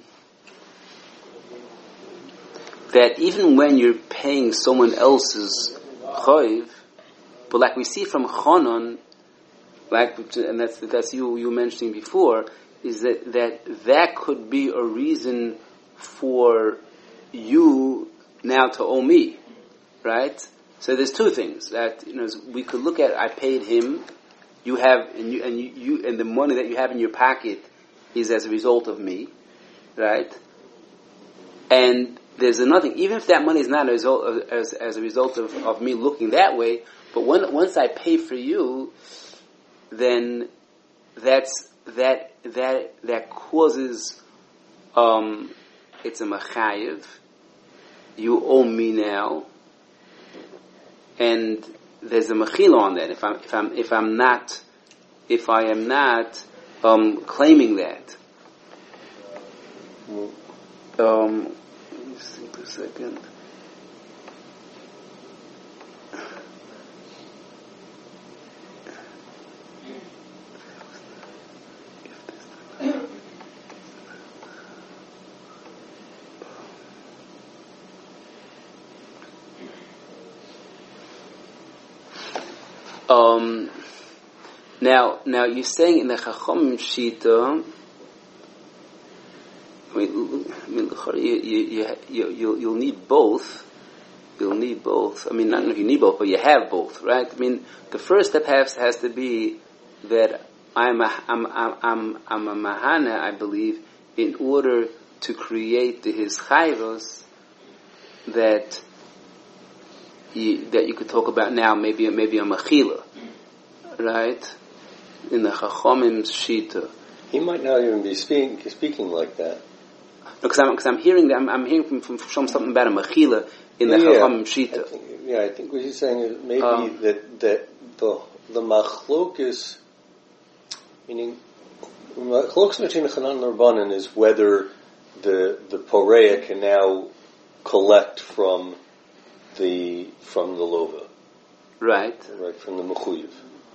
that even when you're paying someone else's chayv, but like we see from Chanan, like, and that's that's you you mentioning before, is that that that could be a reason for you now to owe me, right? So there's two things that, you know, we could look at. I paid him. You have, and you and you, you and the money that you have in your pocket is as a result of me, right? And there's another thing, even if that money is not a result of, as, as a result of, of me looking that way, but when, once I pay for you, then that's, that, that, that causes, um, it's a machayev. You owe me now. And there's a mechila on that. If I'm, if I'm, if I'm not, if I am not, um, claiming that. Um, Just think a second. Um, now, now you're saying in the Chacham Shita. I mean, I mean, you, you, you, you'll, you'll need both. You'll need both. I mean, not if you need both, but you have both, right? I mean, the first step has, has to be that I'm a, I'm, I'm, I'm, I'm a mahana, I believe, in order to create the his chayvos that you, that you could talk about now, maybe maybe a mechila, right? In the Chachomim's shita. He might not even be speaking speaking like that. Because I'm, cause I'm hearing that I'm, I'm hearing from, from, from something about a mechila in the yeah, Chachomim shita. I think, yeah, I think what he's saying is maybe um, that that the the machlokes, meaning machlokes between Chanan and Rabbanan, is whether the the poreya can now collect from the from the lova, right, right from the mechuyev,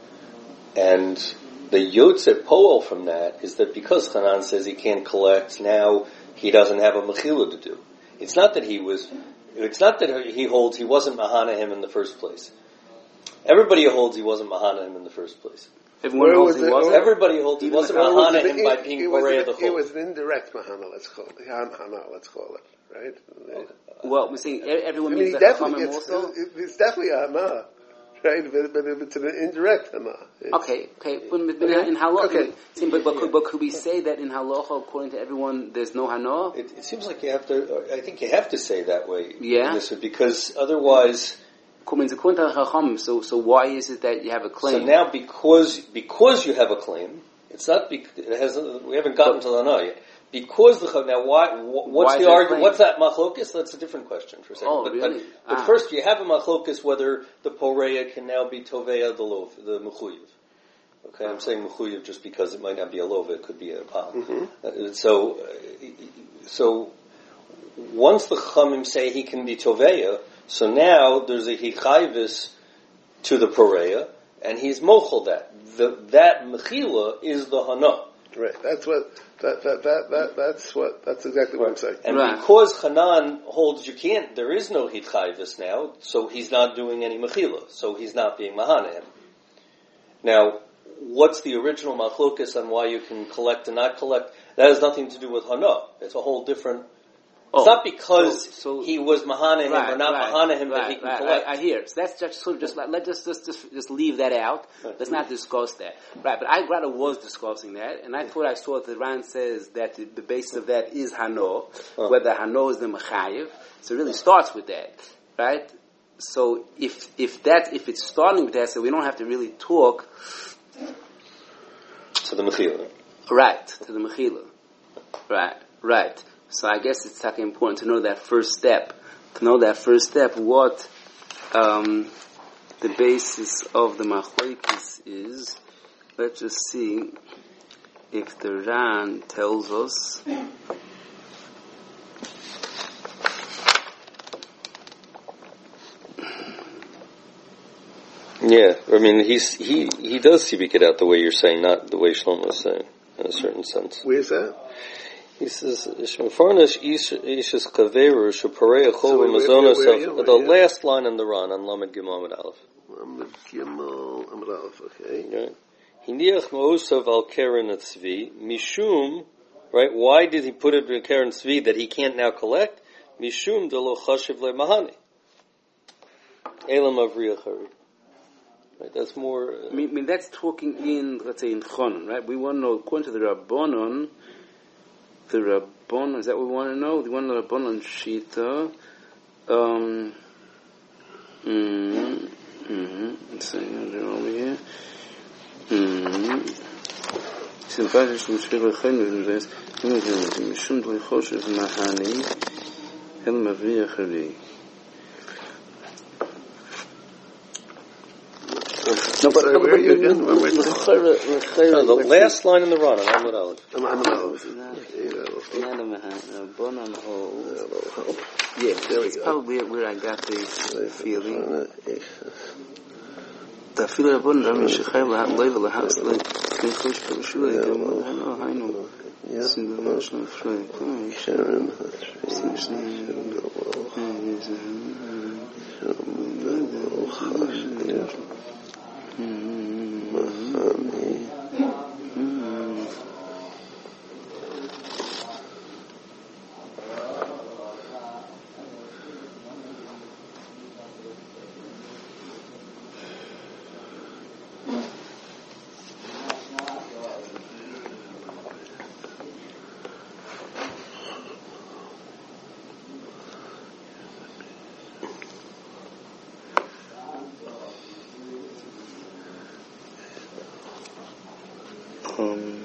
and the yotze poel from that is that because Chanan says he can't collect, now he doesn't have a mechila to do. It's not that he was. It's not that he holds he wasn't mahana him in the first place. Everybody holds he wasn't mahana him in the first place. Everyone holds he wasn't. Everybody holds he wasn't mahana him by being Borei of the Chol. It was an indirect mahana, let's call it. Hana, let's call it. Right? Okay. Well, we're saying everyone I mean, means he that definitely Chachamim gets, also. it's definitely a hana, right? But, but it's an indirect hana. Okay, okay. But, but in halacha, okay. but, but, could, but could we say that in halacha, according to everyone, there's no hana? It, it seems like you have to. I think you have to say that way. Yeah. Because otherwise. According to Chachamim, so so why is it that you have a claim? So now, because because you have a claim, it's not. Bec- it hasn't. We haven't gotten but, to the hana yet. Because the now, why? What's why the argument? What's that machlokus? That's a different question for a second. Oh, but, really? But, but ah. first, you have a machlokus whether the poreya can now be toveya the lov, the mechuyev. Okay, I'm saying mechuyev just because it might not be a lova; it could be a palm. Mm-hmm. Uh, so, uh, so once the Chachamim say he can be toveya, so now there's a hichayvis to the poreya, and he's mochel that. The, that mechila is the hana. Right. That's what. That that that that that's what. That's exactly what I'm saying. And right. because Hanan holds you can't, there is no hitchayvus now, so he's not doing any mechila, so he's not being mahana. Now, what's the original machlokus on why you can collect and not collect? That has nothing to do with hana. It's a whole different. Oh, it's not because so, so, he was mahana him right, or not right, mahana him right, that he can right, collect. I, I hear. So that's just sort of just let, let just, just just just leave that out. Right. Let's not discuss that. Right, but I rather was discussing that, and I thought I saw that Ran says that the, the basis of that is Hano, huh. whether Hano is the Mechayiv. So it really starts with that, right? So if if that if it's starting with that, so we don't have to really talk. To the Mechila. Right, to the Mechila. Right, right. So I guess it's like important to know that first step. To know that first step, what um, the basis of the machlokes is. Let's just see if the Ran tells us. Yeah, I mean, he's he he does speak it out the way you're saying, not the way Shlomo is saying, in a certain sense. Where's that? He says, "Shmefarnish ishes kaveru shepareya chol v'mazonos." The last line in the Ran on Lamed Gimel Amud Aleph. Lamed Gimel Amud Aleph. Okay. Right. Hiniach ma'osav al keren tzvi mishum. Right. Why did he put it in keren tzvi that he can't now collect? Mishum de lo chashiv le'mahani. Elam avriyachari. Right, that's more. Uh, I, mean, I mean, that's talking in, let's say, in Chonon, right? We want to know, according to the Rabbonon, the Rabbonon, is that what we want to know? We want to know the Rabbonon Shita. Um, mm-hmm, mm-hmm. Let's see, over here. Mm-hmm. Sympathisch zum Schreiber Chenu, das heißt, Mishum Doi Choshev Mahani, El Mavriyachari. No, but, Sorry, where are you again? The last line in the Ran, Amud Aleph. Amud Aleph. Yeah, there we go. Probably where I got the feeling. The feeling of one, I mean, Shechai lahat level the house like can push for the shul. I know, I know. Yes, in the national free. Sharon. Um,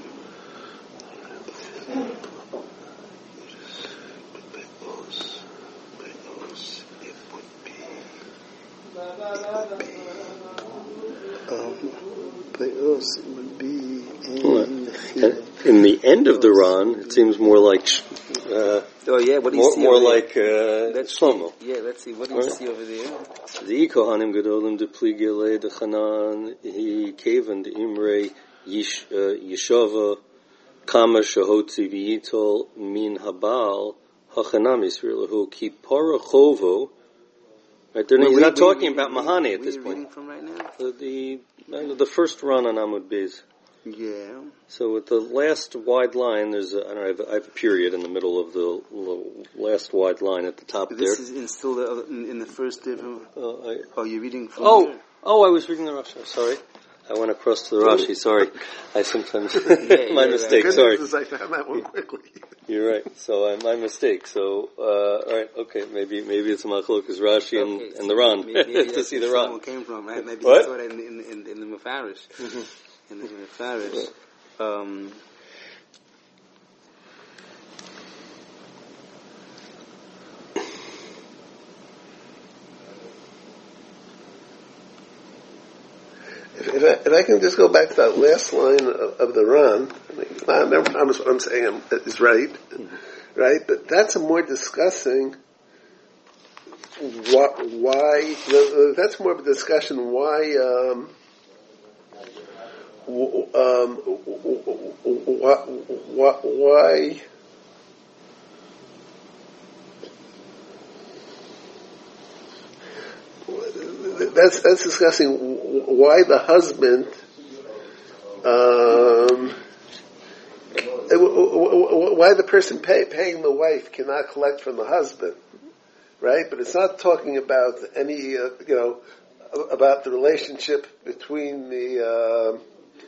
Be'os would be in in the end of the Ran, it seems more like uh, oh yeah, what do you more, see more over like there? uh, Let's Shlomo. see. Yeah, let's see. What do you Right. see over there? The Kohanim Gedolim de Pligele de Chanan he Kavan de Imre Yish Yeshava Kama Shahotzi V'Yitol Min Habal Hachanam Yisrael who Kipara Chovo. Right, they're, Where- he's where- not where- talking where- about Mahane at where this you point. reading from right now? The the, the first run on Amud Beis. Yeah. So with the last wide line, there's a, I don't know, I have, I have a period in the middle of the l- last wide line at the top This there. is in still the, in, in the first div- Uh, I, Oh, you're reading from oh, here? oh, I was reading the Rashi. Sorry, I went across to the Rashi. Sorry, I sometimes yeah, my right. mistake. Good Sorry, news is I found that one quickly. you're right. So uh, my mistake. So uh, all right, okay, maybe maybe it's Machlokas Rashi and, Okay, and the Ran maybe, maybe to that's see where the Shlomo Ran. came from, right? Maybe What? he saw it in, in, in, in the Mefarish. Mm-hmm. In the Mefarish. Um, If, if, I, if I can just go back to that last line of, of the Ran, I mean, I never promise what I'm saying is right, right? But that's a more discussing why, why the, that's more of a discussion why, um, w- um, why, why that's that's discussing why the husband um, why the person pay, paying the wife cannot collect from the husband, right? But it's not talking about any uh, you know about the relationship between the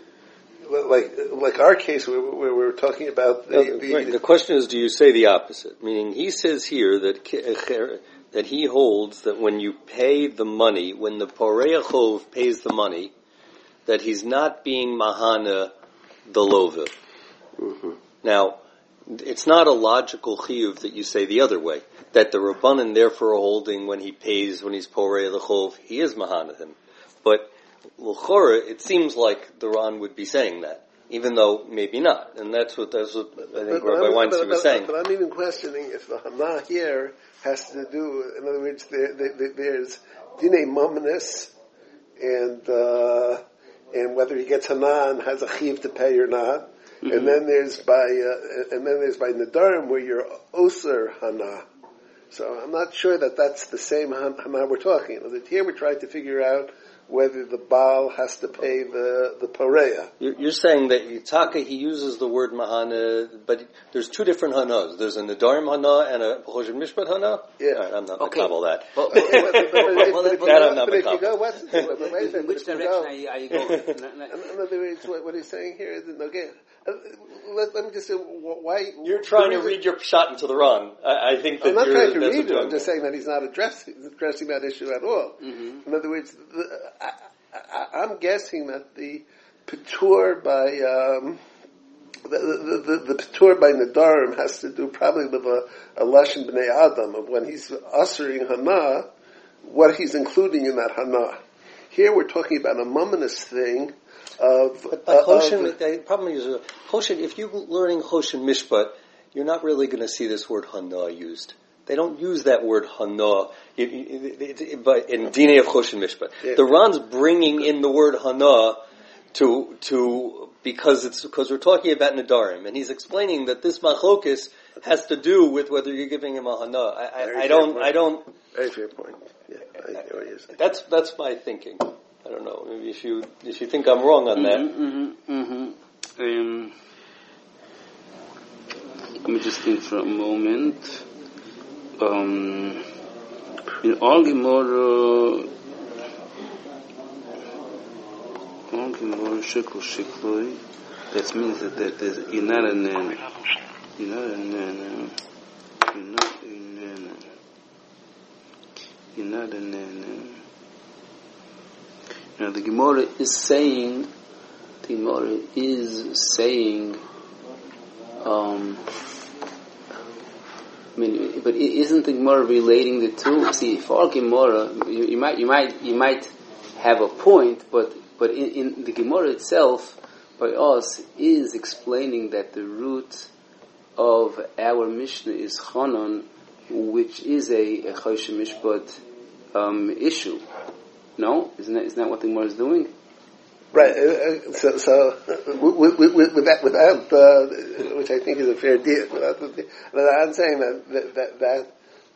uh, like like our case where, where we're talking about the, Uh, the, right. The question is, do you say the opposite? Meaning, he says here that that he holds that when you pay the money, when the Porei Chov pays the money, that he's not being Mahana the Lova. Mm-hmm. Now, it's not a logical chiyuv that you say the other way, that the Rabbanan therefore are holding when he pays, when he's Porei Chov, he is Mahana him. But l'chora, it seems like the Ran would be saying that, even though maybe not, and that's what that's what I think but, Rabbi but, Weinstein but, was but, saying. But I'm even questioning if the Hana here has to do, in other words, there, there, there's Dinei Mumnus, and uh, and whether he gets Hana and has a chiv to pay or not, mm-hmm. and then there's by uh, and then there's by Nadarim where you're Oser Hana. So I'm not sure that that's the same Hana we're talking about. Here we're trying to figure out whether the Baal has to pay the, the Pareya. You're saying that Yitzhaka, he uses the word Mahana, but there's two different Hanas. There's a Nadarim Hana and a Choshen Mishpat Hana? Yeah. Right, I'm not Okay. Makabal that. Well, But if that I'm not you Makabal. go, what's the, but wait a in minute, which if you direction go- are you, are you going? No, no. In other words, what, what he's saying here is, okay, uh, let, let me just say, wh- why... You're trying the to reason- read your shot into the Ran. I, I think that I'm not you're, trying to that's read what it, you're I'm just saying that he's not addressing, addressing that issue at all. Mm-hmm. In other words, the, I, I, I'm guessing that the Patur by... Um, the, the, the, the Patur by Nadarim has to do probably with a, a Lashon B'nai Adam, of when he's ushering Hana, what he's including in that Hana. Here we're talking about a mominous thing of... But by uh, Choshen, of, the problem is, uh, Choshen, if you're learning Choshen Mishpat, you're not really going to see this word Hana used. They don't use that word Hana it, it, it, it, but in Dinei of Choshen Mishpat. Yeah. The Ran's bringing in the word Hana to, to, because it's, because we're talking about Nadarim, and he's explaining that this Machlokes has to do with whether you're giving him a Hana. I, I, I don't, I don't, Very fair point. Yeah, I get what you're saying. that's, that's my thinking. I don't know. Maybe if you, if you think I'm wrong on that. Mm-hmm, mm-hmm. Um, let me just think for a moment. Um, in all Gemara, all Gemara Shekl Shekloi, that means that, that there's, you're not a nana. You're not a nana. You're not a nana. You're not a nana. Now the Gemara is saying the Gemara is saying, um, I mean, but isn't the Gemara relating the two? See, for our Gemara, you, you might, you might, you might have a point, but but in, in the Gemara itself, by us, is explaining that the root of our Mishnah is Chanan, which is a, a Choshe Mishpat um, issue. No, isn't that isn't that what the Gemara is doing? Right. Uh, so, so with, with, with that, without uh, which I think is a fair deal, without the, I'm saying that that that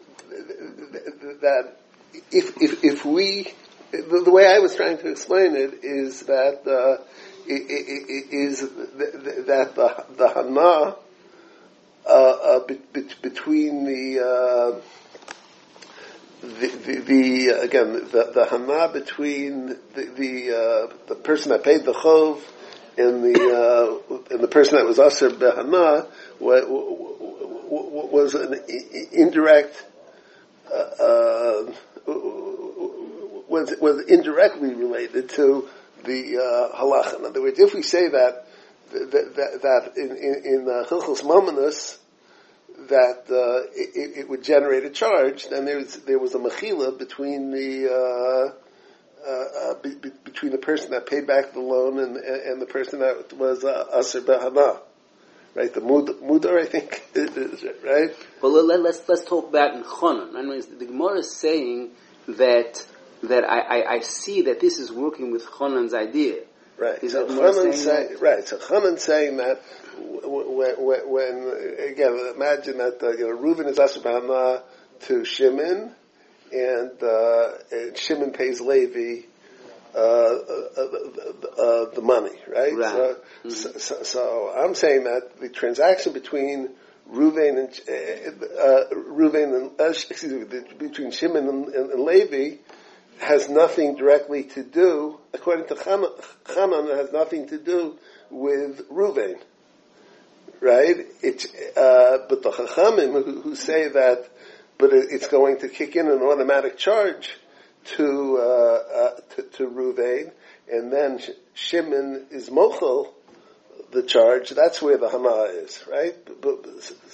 that if if if we the, the way I was trying to explain it is that uh, is that the the Hana uh, uh, be, be, between the uh, The, the, the again the, the hana between the the, uh, the person that paid the chov and the uh, and the person that was aser behana was, was an indirect uh, uh, was was indirectly related to the uh, halacha. In other words, if we say that that that, that in in, in uh, Hilchos Mamonus that uh, it, it would generate a charge, then there was there was a mechila between the uh, uh, uh, be, be, between the person that paid back the loan and and the person that was uh, aser behana, right? The mud, mudar, I think, is right. Well, let, let's let's talk about in Chanan. I mean, the Gemara is saying that that I, I, I see that this is working with Chanan's idea. Right. Is so that Chanan saying say, right. So Chanan saying that when, when, when again, imagine that uh, you know Reuven is aser behana to Shimon, and, uh, and Shimon pays Levi uh, uh, uh, the money, right? Right. So, mm-hmm. so, so, so I'm saying that the transaction between Reuven and uh, Reuven and uh, excuse me, the, between Shimon and, and, and Levi has nothing directly to do, according to Chanan, it has nothing to do with Reuven, right? It's, uh, but the Chachamim who, who say that, but it, it's going to kick in an automatic charge to, uh, uh, to, to Reuven, and then Shimon is mochel the charge, that's where the Hana is, right? But, but,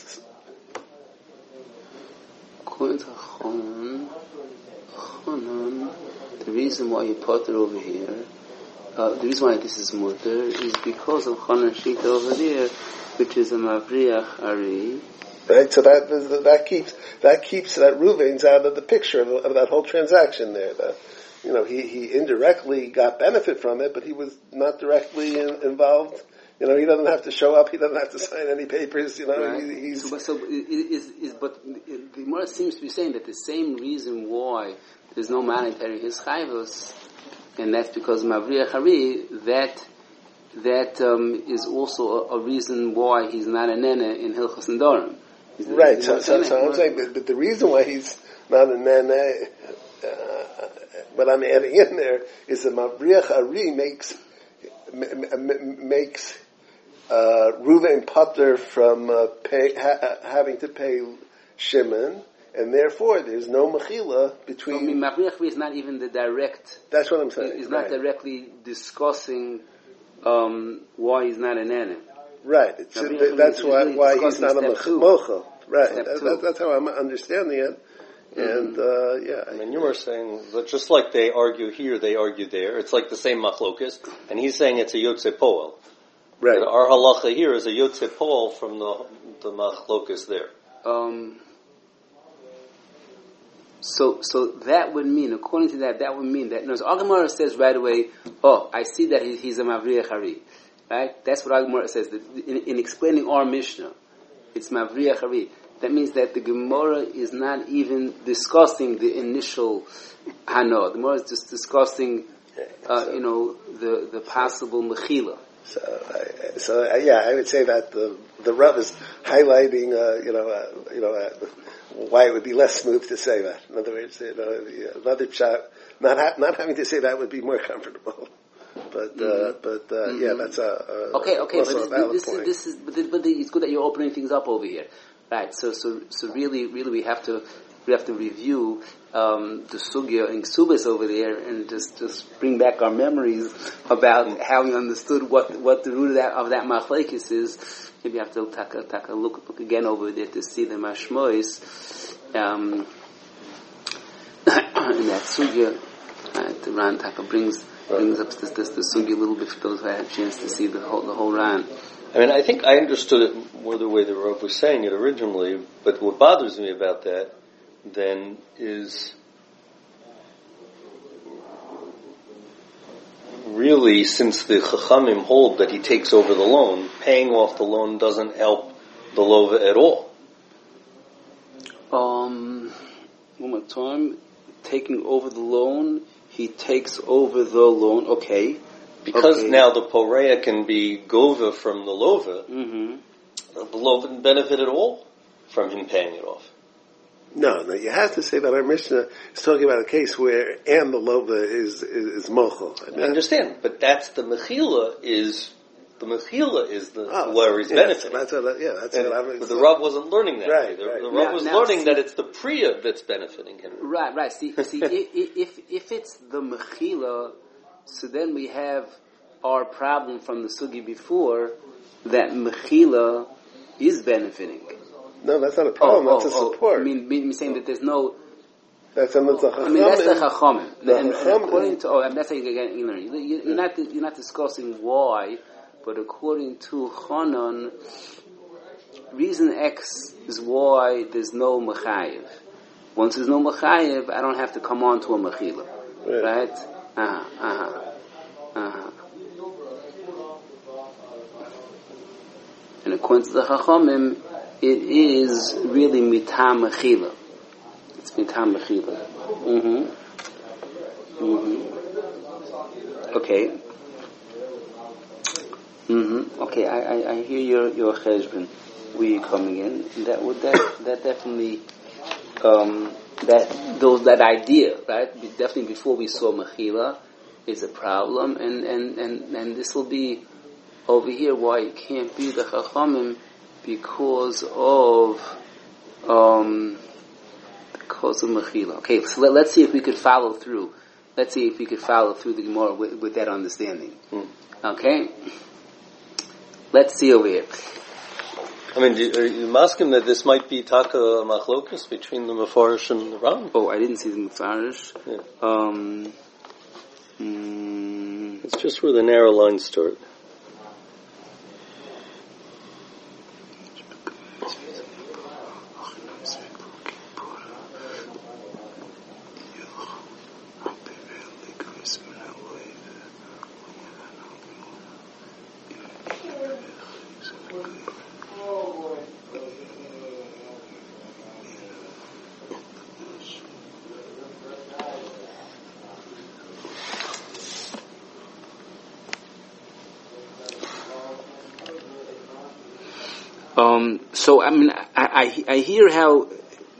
according to Chanan, Chanan, the reason why you put it over here, uh, the reason why this is mutter is because of Chanan Shita over there, which is a Mavriach Ari. Right, so that that keeps that keeps that Reuven's out of the picture of, of that whole transaction there. That, you know, he, he indirectly got benefit from it, but he was not directly in, involved. You know, he doesn't have to show up. He doesn't have to sign any papers. You know, right. he, he's. So, so is, is but the Gemara seems to be saying that the same reason why there's no monetary hischayvus, and that's because Mavriach Hari, that that um, is also a, a reason why he's not a nene in Hilchos Nedarim. Right. So, so, so I'm saying, but, but the reason why he's not a nene, uh, what I'm adding in there is that Mavriach Hari makes m- makes uh, Reuven Potter from uh, pay, ha- having to pay Shimon. And therefore, there's no mechila between. So, I mean, Mavriach Hari is not even the direct. That's what I'm saying. He's not right. directly discussing um, why he's not an nene. Right. It's, Mavriach that's Hari why really why he's not a mochel. Right. That, that, that's how I'm understanding it. Mm-hmm. And uh, yeah. I mean, you were saying that just like they argue here, they argue there. It's like the same machlokas, and he's saying it's a yotze poel. Right. And our halacha here is a yotze poel from the the machlokas there. Um. So, so that would mean, according to that, that would mean that, you know, so Agamara says right away, oh, I see that he, he's a Mavriach Hari. Right? That's what Agamara says. That in, in explaining our Mishnah, it's Mavriach Hari. That means that the Gemara is not even discussing the initial Hana. The Gemara is just discussing, uh, so, you know, the, the possible Mechila. So, I, so uh, yeah, I would say that the the Rav is highlighting, uh, you know, uh, you know, uh, why it would be less smooth to say that. In other words, you know, another shot, not ha- not having to say that would be more comfortable. But mm-hmm. uh, but uh, mm-hmm. yeah, that's a, a okay. Okay, also but a valid this, point. this is this is but, but it's good that you're opening things up over here, right? So so so really really we have to we have to review um, the sugya and ksubas over there, and just, just bring back our memories about how we understood what what the root of that of that machlekes is. Maybe you have to take a, take a look, look again over there to see the mashmois um, in that sugya. Uh, the Ran Taka brings brings up this, this the sugya a little bit for those who had a chance to see the whole the whole Ran. I mean, I think I understood it more the way the Rav was saying it originally, but what bothers me about that then is really, since the Chachamim hold that he takes over the loan, paying off the loan doesn't help the lova at all. Um, one more time, taking over the loan, he takes over the loan, okay. Because okay. now the poreya can be gova from the lova, mm-hmm. the lova didn't benefit at all from him paying it off. No, no, you have to say that our Mishnah is talking about a case where and the lova is is, is mochel. I, mean, I understand, but that's the mechila is the mechila is the oh, where he's yeah, benefiting. That's what, yeah, that's and, what I'm. But the Rav wasn't learning that. Right, the, right. the Rav now, was now, learning see, that it's the priya that's benefiting him. Right, right. See, see, if, if if it's the mechila, so then we have our problem from the sugi before that mechila is benefiting. No, that's not a problem. Oh, that's oh, a support. Oh, I mean, mean saying that there's no. That's a mitzvah. I mean, that's the chachamim. The And, and chachamim- according to, oh, and that's how you get you learn. You, you're not you're not discussing why, but according to Chanan, reason X is why there's no mechayev. Once there's no mechayev, I don't have to come on to a mechila, Right. right? Uh huh. Uh huh. Uh huh. And according to the chachamim, it is really mitam mechila. It's mitam mechila. Mm-hmm. Mm-hmm. Okay. Mm-hmm. Okay, I, I, I hear your your cheshbon. Where you coming in? That would that that definitely um, that those that idea, right? Definitely before we saw mechila is a problem, and and and and this will be over here why it can't be the chachamim because of um because of mechila. Okay, so let, let's see if we could follow through. Let's see if we could follow through the Gemara with, with that understanding. Hmm. Okay, let's see over here. I mean, do, are you asking that this might be taka machlokas between the Mefarish and the Ram? Oh, I didn't see the Mefarish. Yeah. Um, mm, It's just where the narrow lines start. Um, so I mean, I, I, I hear how,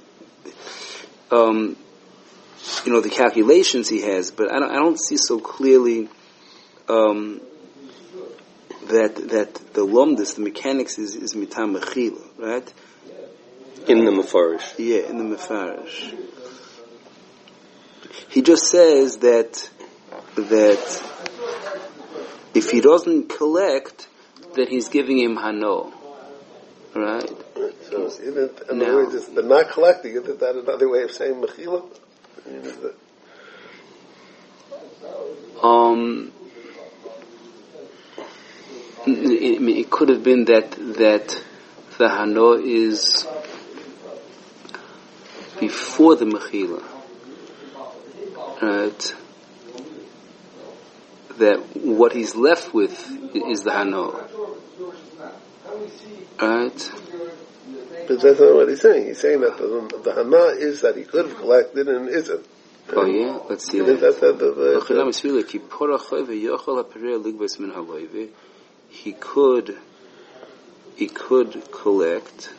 um, you know, the calculations he has, but I don't, I don't see so clearly um, that that the lomdus, the mechanics, is is mitam mechila, right? In the Mefarish. Yeah, in the Mefarish. He just says that that if he doesn't collect, that he's giving him hano. Right. So, isn't, in No. other words, it's the not collecting. Isn't that another way of saying mechila? I mean, is it, Um, it, it, it could have been that that the hano is before the mechila, right? That what he's left with is the hano. Right? but that's not what he's saying. He's saying that the, the hana is that he could have collected and isn't. Oh yeah? Let's see Isn't that. that the, the, the, He could he could collect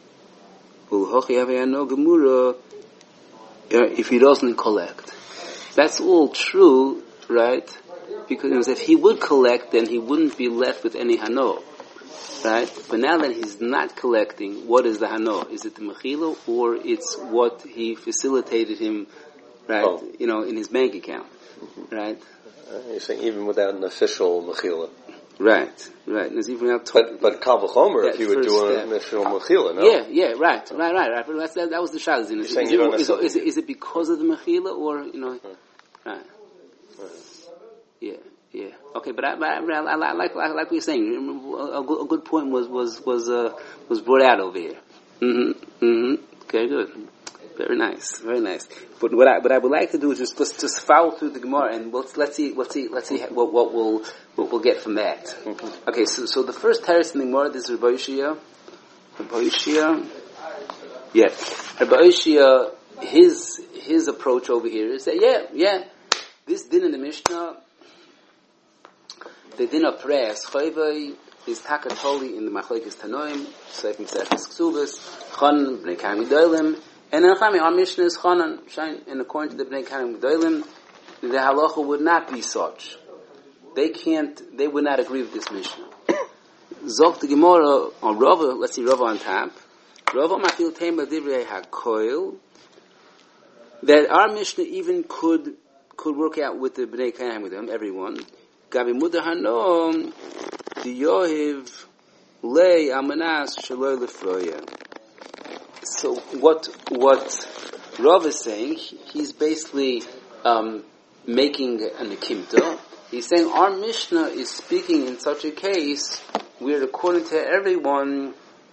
if he doesn't collect. That's all true, right? Because if he would collect, then he wouldn't be left with any hano. right? But now that he's not collecting, what is the hano? Is it the mechila, or it's what he facilitated him, right? Oh. You know, in his bank account, mm-hmm. right? Uh, you're saying even without an official mechila. Right, right. But but kal v'chomer if you would do an official mechila, no? Yeah, yeah, right, right, right, right. But that's, that, that was the shayla. Is, is, is, is, is it because of the mechila, or you know, hmm. right? right? Yeah, yeah. Okay, but I, but I, I, I like like like we were saying, a, a, good, a good point was was was uh, was brought out over here. Mm-hmm. Mm-hmm. Okay, good. Very nice, very nice. But what I what I would like to do is just just, just follow through the Gemara, and let's let's see let's see let's see what what we'll what we'll get from that. Mm-hmm. Okay, so so the first teretz in the Gemara, this is Rabbi Yishia. Rabbi Yishia, yeah, Rabbi Yishia. His his approach over here is that yeah yeah, this din in the Mishnah, the din of prayers chayvay is takatoli in the machlekes tanoim, seif mitzvahs ksubas, chan bnei kaim gedolim. And then our Mishnah is Chanan, and according to the Bnei Kanim Gedolim, the halacha would not be such. They can't, they would not agree with this Mishnah. Zok the Gemara on Rava, let's see Rava on top. Rava mafil tema divrei hakoil, that our Mishnah even could could work out with the Bnei Kanim Gedolim, everyone. Gabi mudar hanom, the yohiv lei amanas shaloi lefroya. So what what Rav is saying, he's basically um, making an akimta. He's saying our Mishnah is speaking in such a case where, according to everyone,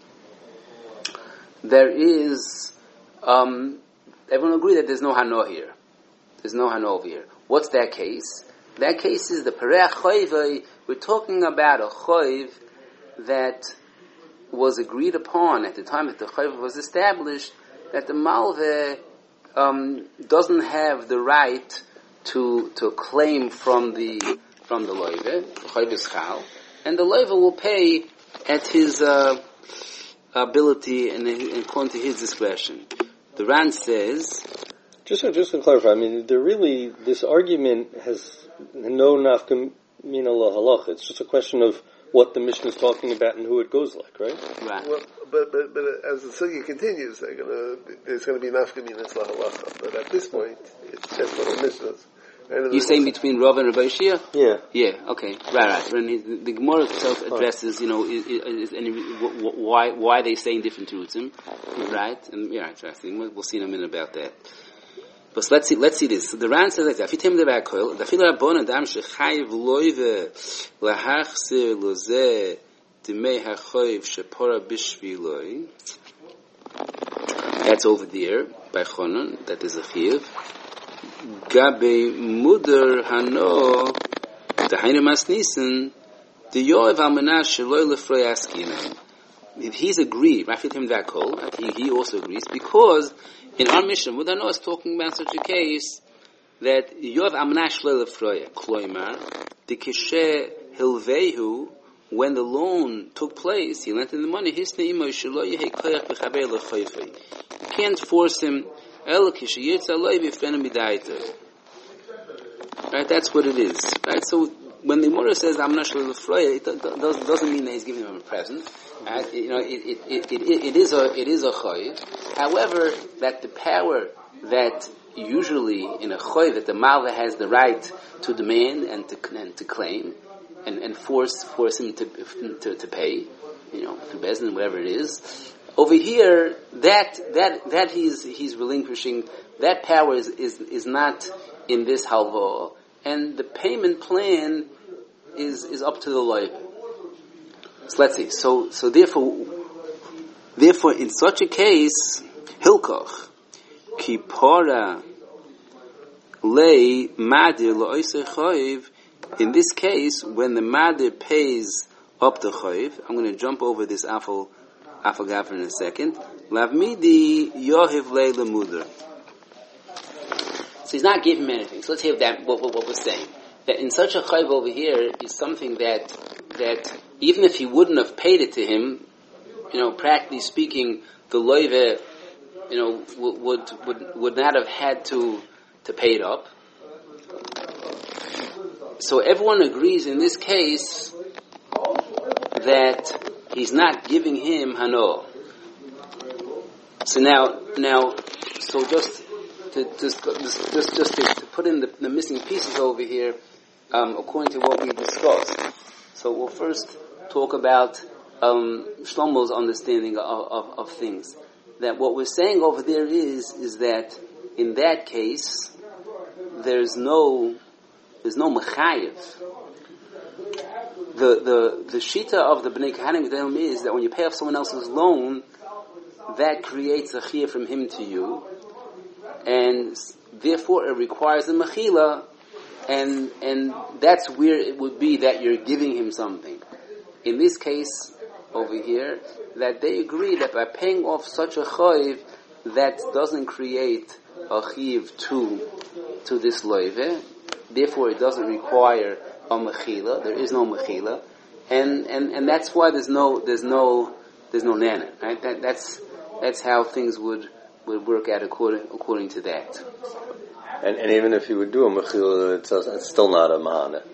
there is um, everyone agree that there's no hano here. There's no hano over here. What's that case? That case is the pereh chayvay. We're talking about a chayv that was agreed upon at the time that the chayv was established, that the malveh um, doesn't have the right to to claim from the from the loive. The chayv is chal, and the loive will pay at his uh, ability and, and according to his discretion. The Ran says, just to, just to clarify, I mean, there really this argument has no nafka mina lahalacha. It's just a question of what the Mishnah is talking about and who it goes like, right? Right. Well, but but but as the sugya continues, they're gonna there's going to be nafkaminas lahalacha. But at this point, it's just what the Mishnah is. You're saying between Rav and Rabbi Yishia? Yeah. Yeah. Okay. Right. Right. When he, the Gemara itself addresses, you know, is, is, is any, why why they saying different terutzim, mm-hmm. right? And yeah, interesting. We'll, we'll see in a minute about that. But let's see, let's see this. So the Ran says like that. Afitem de ba'kol, dafil rabon adam shechayiv loive lahachzir lozeh dimei hachoyiv shepora bishviloi. That's over there by Chonon. That is a chiv. Gabe mudar hano dahainu masnisen the yoiv almanash sheloi lefroi askinan. If he's agreed, Afitem de ba'kol, he he also agrees because. In our mission, Mudano is talking about such a case that Yov Amnash Lelefroya, Kloimar, the Kishe Hilvehu, when the loan took place, he lent him the money, his name is Shaloy Hekoyach Bechaber Lechayfei. You can't force him, El Kishe Yitza Loy Bifrenim Bidaita. Right, that's what it is. Right, so when the Gemara says Amnash Lelefroya, it doesn't mean that he's giving him a present. Right? You know, it, it, it, it, it is a, it is a choy. However, that the power that usually in a choy that the malva has the right to demand and to, and to claim and, and force, force him to, to, to pay, you know, through bezin, whatever it is. Over here, that, that, that he's, he's relinquishing, that power is, is, is not in this halva. And the payment plan is, is up to the loiv. So let's see. So, so therefore, therefore, in such a case, hilkoch kipora lei madir lo'isei chayiv. In this case, when the madir pays up the chayiv, I'm going to jump over this afal afal gaffer in a second. Lavmidi yohiv lei lemudar. So he's not giving him anything. So let's hear that what, what, what we're saying. That in such a chayiv over here is something that that even if he wouldn't have paid it to him, you know, practically speaking, the loive, you know, would would would, would not have had to to pay it up. So everyone agrees in this case that he's not giving him hano. So now, now, so just to just just just, just to, to put in the, the missing pieces over here, um, according to what we discussed. So we'll first talk about um, Shlomo's understanding of, of, of things. That what we're saying over there is is that in that case there's no there's no mechayev. The the the shita of the Bnei Kahanim Gedolim is that when you pay off someone else's loan, that creates a chiyah from him to you, and therefore it requires a mechila, and and that's where it would be that you're giving him something. In this case over here, that they agree that by paying off such a chayiv, that doesn't create a chiv to to this loive. Therefore, it doesn't require a mechila. There is no mechila, and and and that's why there's no there's no there's no nana. Right? That that's that's how things would would work out according according to that. And and even if you would do a mechila, it's, it's still not a mahana.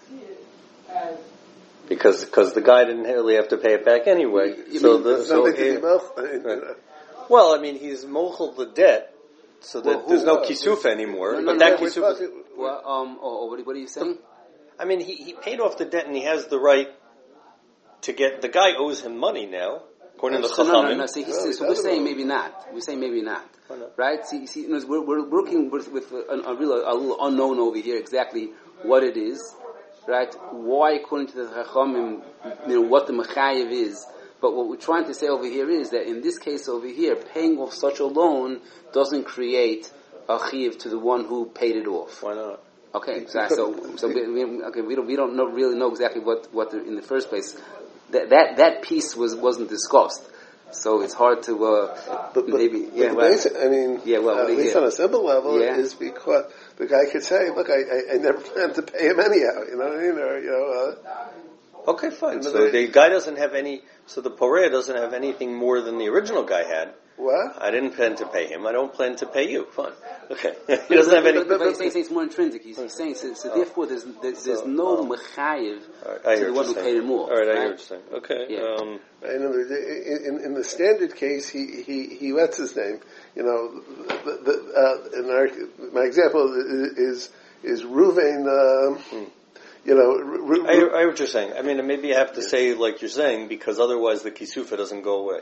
Because because the guy didn't really have to pay it back anyway. You so mean, the so he, right. Well, I mean, he's mochel the debt, so that well, there's no uh, kisuf anymore. No, no, but no, that no, kisuf. Well, um, oh, what, what are you saying? I mean, he he paid off the debt, and he has the right to get. The guy owes him money now, according to the so Chachamim. no, no, no. See, so, so we're saying maybe not. We're saying maybe not. Oh, no. Right? See, see, you know, we're we're working with with a, a real a little unknown over here exactly what it is. Right? Why, according to the Chachamim, you know, what the mechayev is. But what we're trying to say over here is that in this case over here, paying off such a loan doesn't create a chiv to the one who paid it off. Why not? Okay, exactly. So, so we, we, okay, we don't we don't know, really know exactly what what the, in the first place. That that that piece was wasn't discussed. So it's hard to uh, but, but, maybe but yeah. the Well, basic, I mean, yeah, well, at least yeah. on a simple level, Yeah. is because the guy could say, "Look, I, I, I never planned to pay him anyhow." You know what I mean? Or you know. Uh, Okay, fine. So the guy doesn't have any. So the Porea doesn't have anything more than the original guy had. what? I didn't plan to pay him. I don't plan to pay you. Fine. Okay. He doesn't have any. But, but, but he's saying it's more intrinsic. He's, he's saying so, so Oh. therefore there's there's, there's So, no oh. mechayev Right, I to hear the what one who you're paid saying. him off. All right, I right? hear what you're saying. Okay. Yeah. Um, In, other words, in, in, in the standard case, he he he what's his name? You know, the, the, uh, in our, my example is is Ruvain. Um, hmm. You know, Ru, Ru, I, hear, I hear what you're saying. I mean, maybe you have to say like you're saying because otherwise the kisufa doesn't go away.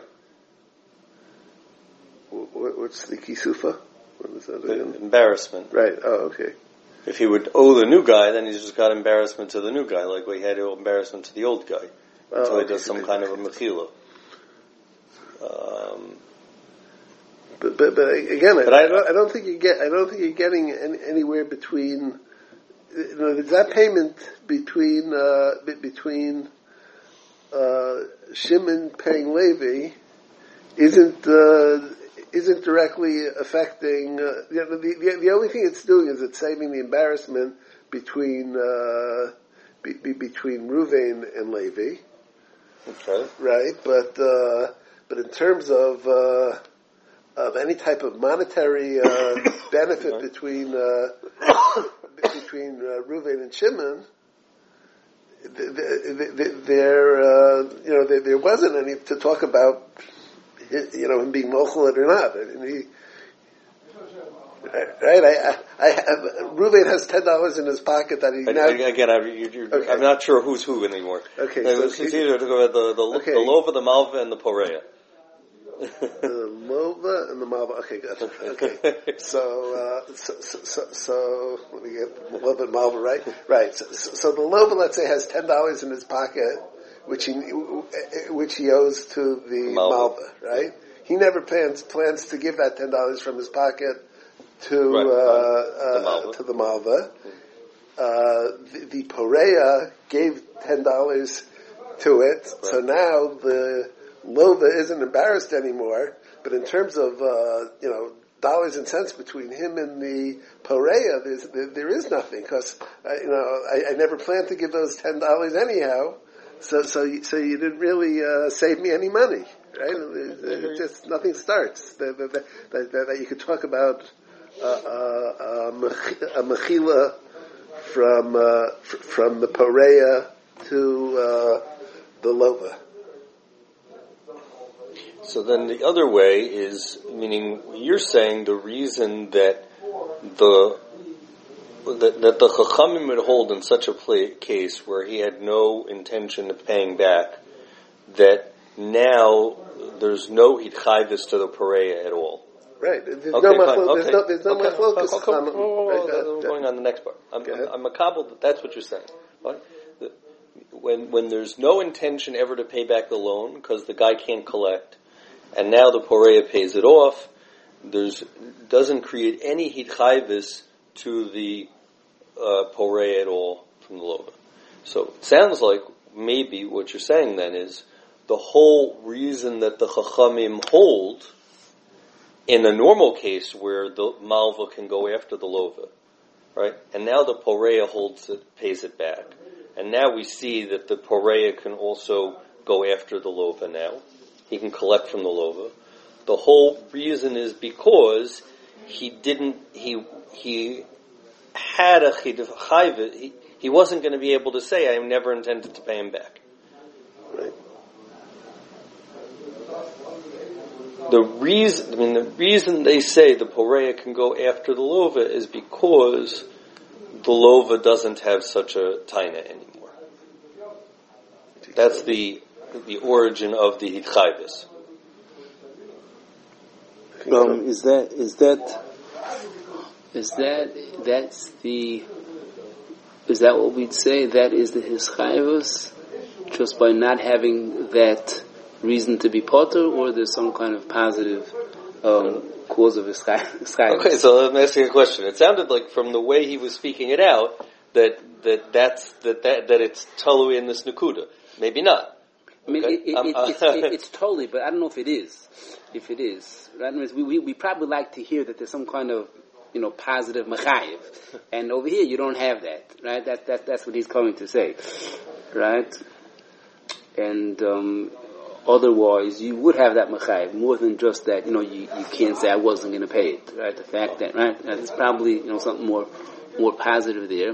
what, what's the kisufa? What is that The again? embarrassment. Right. Oh, okay. If he would owe the new guy, then he's just got embarrassment to the new guy, like he had embarrassment to the old guy until Oh, he okay. does some kind of a mechila. Um, But but, but again, But I, I- I, don't, I don't think you get. I don't think you're getting any, anywhere between. You know, that payment between uh, be- between uh, Shimon paying Levi isn't uh, isn't directly affecting. Uh, you know, the, the the only thing it's doing is it's saving the embarrassment between uh, be, be, between Ruvain and Levi, okay. right? But uh, but in terms of uh, of any type of monetary uh, benefit Right. between uh, between uh, Reuven and Shimon, th- th- th- there uh, you know there, there wasn't any to talk about, you know, him being mochel or not. I mean, he, right? I, I have, Reuven has ten dollars in his pocket that he I, now. I, again, I, you, you're, Okay. I'm not sure who's who anymore. Okay, No, so it's he- easier to go with the the, Okay. the Lova, the Malva, and the Porea. The Lova and the Malva. Okay, good. Okay, so, uh, so, so, so, so let me get Lova and Malva right. Right. So, so, so the Lova, let's say, has ten dollars in his pocket, which he which he owes to the Malva. Malva. Right. He never plans plans to give that ten dollars from his pocket to Right, uh, the Malva. uh, to the Malva. Uh, the, the Porea gave ten dollars to it, so Right. now the Lova isn't embarrassed anymore, but in terms of, uh, you know, dollars and cents between him and the Porea, there's, there, there is nothing, because, uh, you know, I, I never planned to give those ten dollars anyhow, so, so, you, so you didn't really, uh, save me any money, right? It, it, it just, nothing starts, that, that, that, that, that you could talk about, uh, uh, a mechila from, uh, fr- from the Porea to, uh, the lova. So then the other way is, meaning you're saying the reason that the that, that the Chachamim would hold in such a play, case where he had no intention of paying back, that now there's no hitchayvus to the pareya at all. Right. There's okay, no fine. machlo- okay. There's no, there's no okay. machlokas. Okay. Um, Oh, right, oh, uh, we're going on the next part. I'm, Go I'm, ahead. I'm makabel that that's what you're saying. Right? The- When when there's no intention ever to pay back the loan because the guy can't collect, and now the poreya pays it off, there's doesn't create any hitchayvus to the uh, poreya at all from the lova. So it sounds like maybe what you're saying then is the whole reason that the chachamim hold in a normal case where the malva can go after the lova, right? And now the poreya holds it, pays it back. And now we see that the poreya can also go after the lova now. He can collect from the lova. The whole reason is because he didn't, he, he had a chayva, he, he wasn't going to be able to say, I never intended to pay him back. Right. The reason, I mean, the reason they say the poreya can go after the lova is because the lova doesn't have such a taina anymore. That's the the origin of the hitchayvus. Um, is that is that is that that's the is that what we'd say? That is the hitchayvus, just by not having that reason to be potter, or there's some kind of positive um, cause of hitchayvus? Okay, so let me ask you a question. It sounded like from the way he was speaking it out that that that's that that, that it's totally in this nakuda. Maybe not. I mean, okay. it, it, um, it, it's, it, it's totally, but I don't know if it is. If it is, right? We, we we probably like to hear that there's some kind of, you know, positive machayev, and over here you don't have that, right? That that that's what he's coming to say, right? And um, otherwise, you would have that machayev more than just that. You know, you, you can't say I wasn't going to pay it, right? The fact that, right? It's probably, you know, something more more positive there.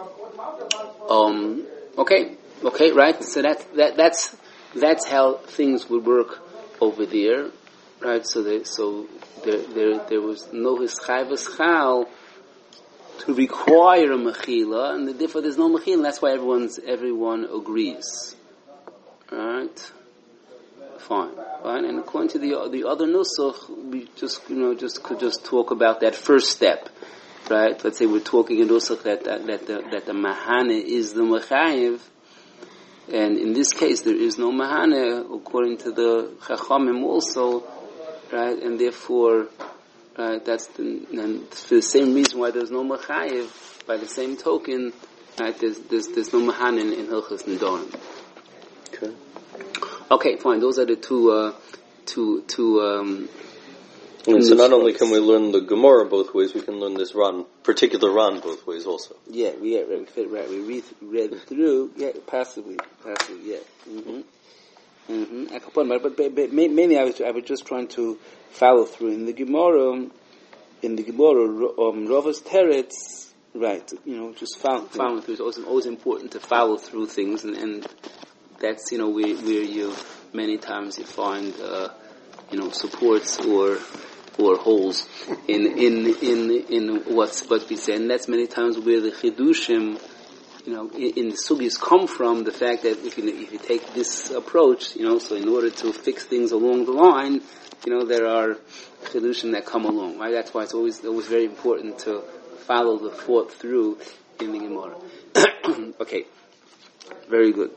Um. Okay. Okay. Right. So that that that's that's how things would work over there. Right, so there, so there, there, there was no hischayvus chal to require a mechila, and therefore there's no mechila. And that's why everyone's everyone agrees. Right, fine, fine. And according to the the other nusach, we just you know just could just talk about that first step. Right, let's say we're talking in nusach that that that the, that the mahane is the mechayev. And in this case, there is no mahane, according to the chachamim also, right? And therefore, right, that's the, and for the same reason why there's no machayev, by the same token, right, there's, there's, there's no mahane in, in Hilchos Nidorim. Okay. Okay, fine. Those are the two, uh, two, two, um, And so not only can we learn the Gemara both ways, we can learn this Ran, particular Ran both ways also. Yeah, we yeah, we fit right. We read read through, yeah, possibly, possibly, yeah. Mm-hmm. Mm-hmm. But, but, but mainly, I was I was just trying to follow through in the Gemara. In the Gemara, um, Ravas Teretz, right? You know, just follow, following through. It's always, always important to follow through things, and, and that's you know where where you many times you find uh, you know supports or. or holes in in in in what's what we say, and that's many times where the chidushim, you know, in, in the sugis come from the fact that if you if you take this approach, you know, so in order to fix things along the line, you know, there are chidushim that come along, right? That's why it's always always very important to follow the thought through in the Gemara. Okay, very good.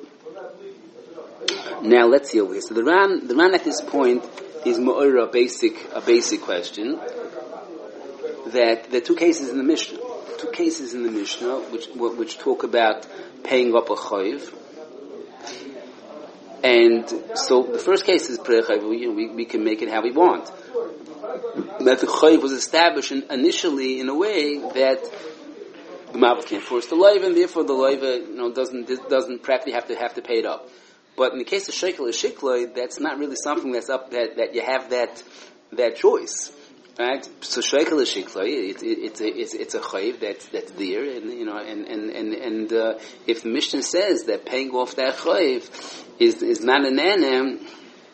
Now let's see over here. So the Ran, the Ran at this point is more a basic, a basic question. That there are two cases in the Mishnah, two cases in the Mishnah which which talk about paying up a chayiv. And so the first case is pre-chayiv. We, we we can make it how we want. That the chayiv was established in, initially in a way that the Mabul can't force the loiva, and therefore the loiva, you know, doesn't doesn't practically have to have to pay it up. But in the case of shekel or shikloi, that's not really something that's up that, that you have that that choice. Right, so shekel shikloi, it, it, it's a it's it's a chayv that's that's there, and you know, and and and and uh, if the Mishnah says that paying off that chayv is is not an enem,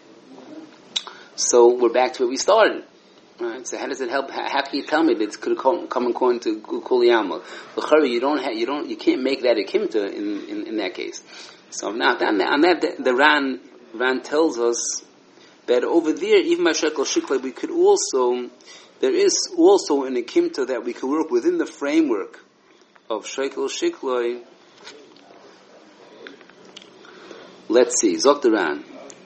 so we're back to where we started. Right, so how does it help? How can you tell me that it's could come, come according to Kuliyama? The you don't have, you don't you can't make that a kimta in, in, in that case. So now on that, on that the, the Ran Ran tells us that over there, even by shekel shikloi, we could also, there is also an akimta that we could work within the framework of shekel shikloi. Let's see, Zok the Ran.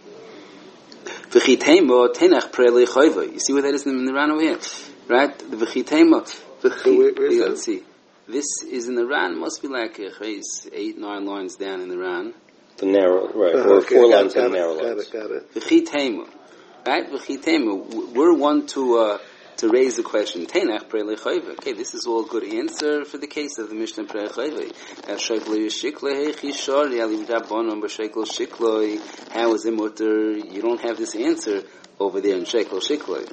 V'chitema tenach prelei chayvoi. You see what that is in the Ran over here, right? The v'chitema. Let's see. This is in the Ran. Must be like uh, eight, nine lines down in the Ran. The narrow, right? Uh, or okay, four got lines it, and narrow got lines. It, got it, got it. V'chitema, right? V'chitema. We're one to uh, to raise the question. Tenach prelei chayvoi. Okay, this is all a good answer for the case of the Mishnah prelei chayvoi. Shekel shikloi hechishori alim dabonon b'shekel shikloi. How is it mutter? You don't have this answer over there in shekel shikloi.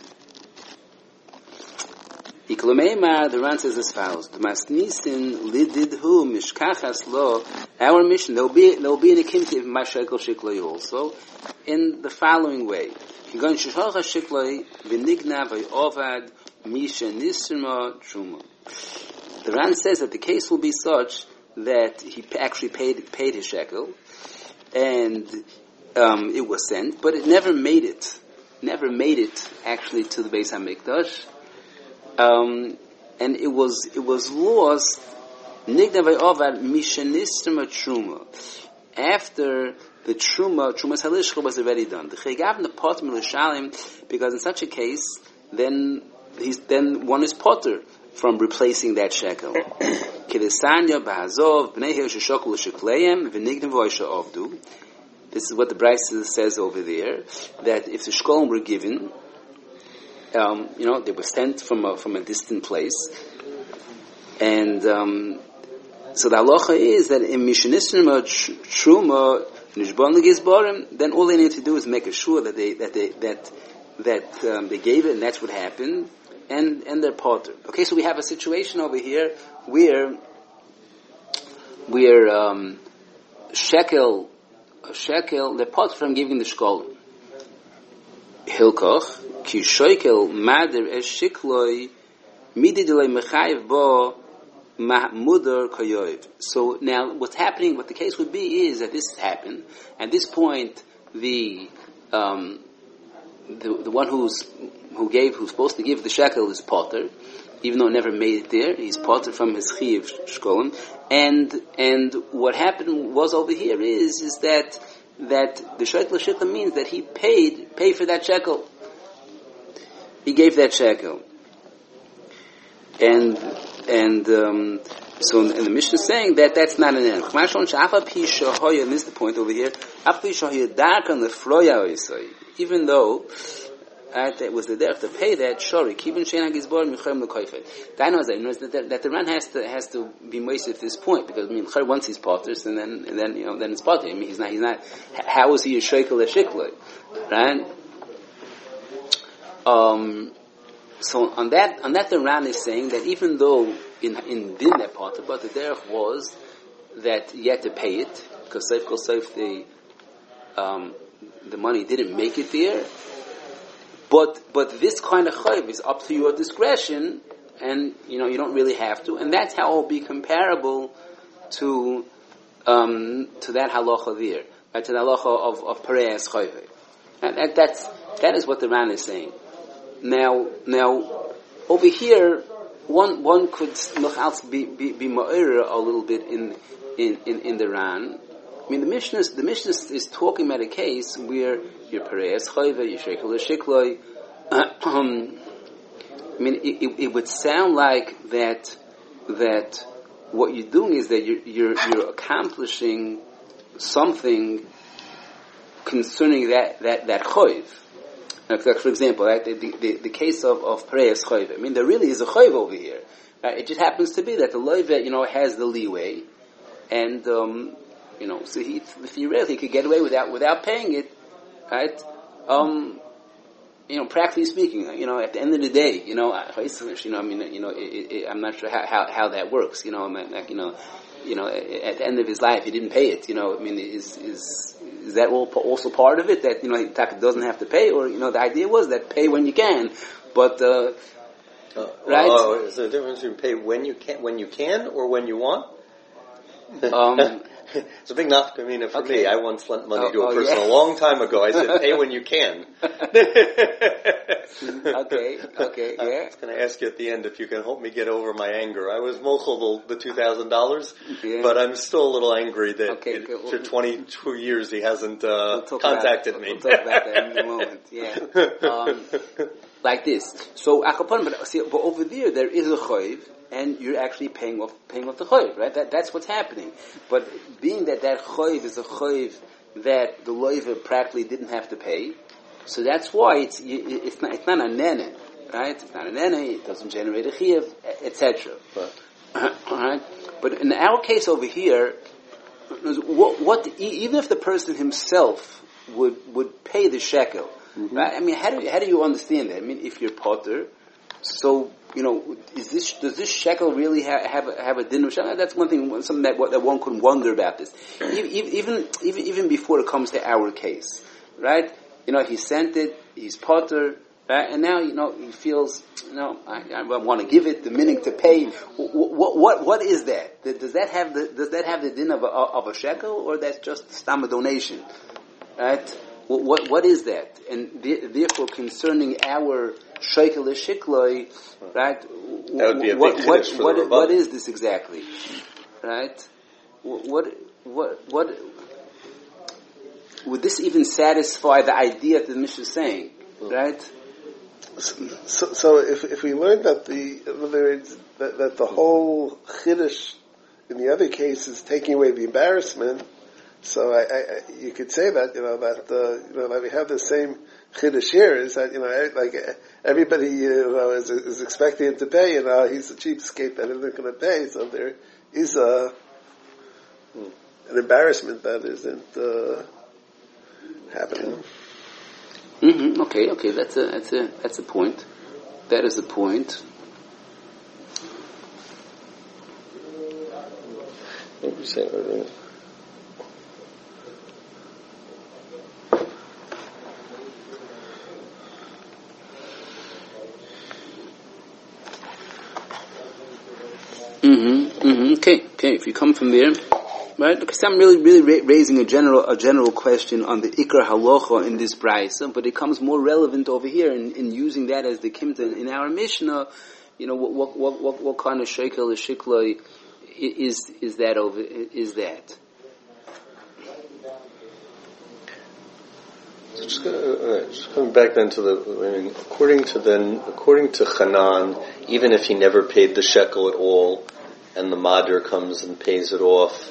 The Ran says as follows: The masnisin lididhu mishkachas lo. Our mission there'll be there'll be an akimtiv mashekel shikloi also in the following way. Higon shishachas shikloi v'nigna v'ovad misha nisrma truma. The Ran says that the case will be such that he actually paid paid his shekel, and um, it was sent, but it never made it, never made it actually to the Beis Hamikdash. Um, and it was it was lost. Nigna v'ovad mishanisrma truma. After the truma, trumas halishcha was already done. The chaygav nepot milishalim, because in such a case, then he's then one is potter from replacing that shekel. Kedesanya b'hazov b'nei sheshokul shekleim v'nigna v'oisha avdu. This is what the Brisa says over there, that if the shkolim were given, Um, you know, they were sent from a, from a distant place, and um, so the halacha is that in mishanisrma truma nishbon legizbarim, then all they need to do is make sure that they that they that that um, they gave it, and that's what happened, and and they're potter. Okay, so we have a situation over here where where um, shekel shekel they're potter from giving the shkolim. Hilkoch ki shoykel mader es shikloi mididulei mechayev bo mahmudar kayoyev. So now, what's happening? What the case would be is that this happened. At this point, the um, the the one who's who gave who's supposed to give the shekel is potter, even though it never made it there. He's potter from his chiv shkolim, and and what happened was over here is is that. that the shekel shekel means that he paid paid for that shekel. He gave that shekel, and and um, so and the Mishnah is saying that that's not an end. And this is the point over here. Even though uh, that was the derech to pay that shori, kibun sheina gizbor michem lekoifet. That knows that that, that the Ran has to has to be moist at this point, because I mean once he's potters, and then and then you know then it's potter. I mean he's not he's not. How is he a shekel a shekel, right? Um. So on that on that the Ran is saying that even though in in din that potter, but the derech was that you had to pay it because saif kol saif the um the money didn't make it there. But but this kind of chayv is up to your discretion, and you know you don't really have to, and that's how it will be comparable to um, to that halacha there, right, to the halacha of of pareas chayv. And that that's that is what the Ran is saying. Now now over here, one one could look out be be, be ma'ira a little bit in in, in, in the Ran. I mean, the Mishnah the Mishnah is talking about a case where your pareas chayva, your shekel shikloi. Um, I mean, it, it, it would sound like that that what you're doing is that you're you're, you're accomplishing something concerning that that that chayv. Like, for example, right, the, the the case of of pareas chayva. I mean, there really is a chayv over here. Right? It just happens to be that the loivet, you know, has the leeway, and um, you know, so he theoretically could get away without without paying it, right? Um, you know, practically speaking, you know, at the end of the day, you know, you know, I mean, you know, it, it, I'm not sure how, how, how that works, you know, I mean, like, you know, you know, at the end of his life, he didn't pay it, you know, I mean, is, is, is that all, also part of it, that, you know, he doesn't have to pay, or, you know, the idea was that pay when you can, but, uh, uh right? Oh, is there a difference between pay when you can, when you can, or when you want? Um, it's a big nafka mina for okay. me. I once lent money oh, to a oh, person yeah. a long time ago. I said, pay when you can. okay, okay, yeah. I was going to ask you at the end if you can help me get over my anger. I was mochel the two thousand dollars, yeah. But I'm still a little angry that okay, it, okay. for twenty-two years he hasn't uh, we'll contacted about, me. We'll talk about that in a moment, yeah. Um, like this. So, but, see, but over there, there is a choiv, and you're actually paying off, paying off the choiv, right? That, that's what's happening. But being that that choiv is a choiv that the loiva practically didn't have to pay, so that's why it's, it's not, it's not a nene, right? It's not a nene, it doesn't generate a chiyuv, et cetera. Right. Alright? But in our case over here, what, what, even if the person himself would, would pay the shekel, mm-hmm. right? I mean, how do you, how do you understand that? I mean, if you're potter, so, you know, is this, does this shekel really have, have a, have a din of shekel? That's one thing, something that, that one could wonder about this. Even, even, even before it comes to our case, right? You know, he sent it, he's potter, right? And now, you know, he feels, you know, I, I want to give it the meaning to pay. What, what, what, what is that? Does that have the, does that have the din of a, of a shekel, or that's just stam a donation? Right? What, what, what is that? And the, therefore, concerning our shekel shikloi, right? That would be a big what, what, for what, the what is this exactly? Right? What, what, what, would this even satisfy the idea that the Mishnah is saying? Right? So, so if if we learn that the that, that the whole chiddush in the other case is taking away the embarrassment, so I, I, you could say that you know that uh, you know that we have the same chiddush here is that you know like everybody you know is, is expecting him to pay, you know he's a cheapskate that isn't going to pay, so there is a an embarrassment that isn't uh, happening. Mm-hmm. Okay, okay, that's a that's a that's a point. That is a point. What were you saying earlier? Mm-hmm. Mm-hmm. Okay, okay. If you come from there. Right, because I'm really, really ra- raising a general, a general question on the ikar halacha in this brayso, but it comes more relevant over here in, in using that as the kimta in our Mishnah. You know, what, what, what, what, what kind of shekel or shikloi is is that over? Is that? So just, gonna, uh, just coming back then to the, I mean, according to then, according to Hanan, even if he never paid the shekel at all, and the madir comes and pays it off.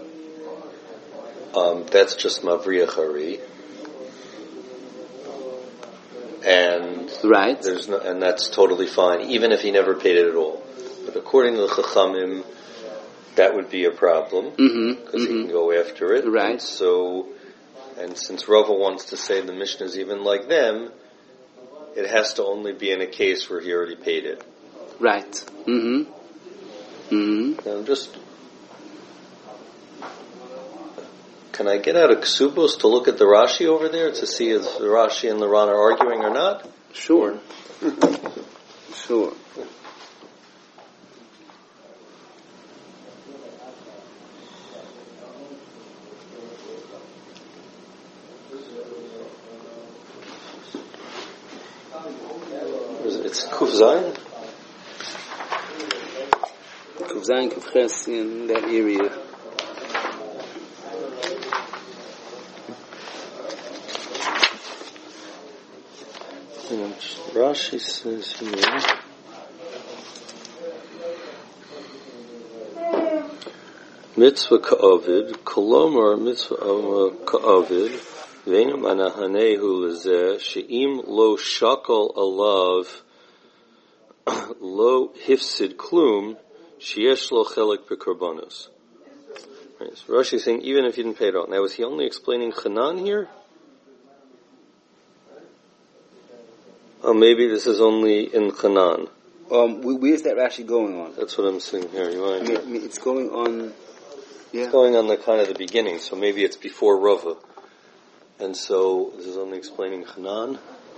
Um, that's just Mavriya Hari. And right. there's no, and that's totally fine, even if he never paid it at all. But according to the Chachamim, that would be a problem, because mm-hmm, mm-hmm. he can go after it. Right. And so, and since Rava wants to say the Mishnah is even like them, it has to only be in a case where he already paid it. Right. Mm-hmm. Mm-hmm. And just, can I get out of Ksubos to look at the Rashi over there to see if the Rashi and the Ran are arguing or not? Sure. Sure. It's Kuf Zayin? Kuf Zayin, Kuf Ches, in that area. Rashi says here, mitzvah ka'avid, kolomar mitzvah ka'avid, ve'enu manahanehu lezeh, she'im lo shakal alav, lo hifsid klum, sheyesh lo chelik b'korbanos. Right, so Rashi is saying, even if he didn't pay it all. Now, is he only explaining Chanan here? Oh, maybe this is only in Hanan. Um, where's that Rashi going on? That's what I'm seeing here. You want I mean, I mean, it's going on. Yeah. It's going on the kind of the beginning, so maybe it's before Rava. And so this is only explaining Hanan.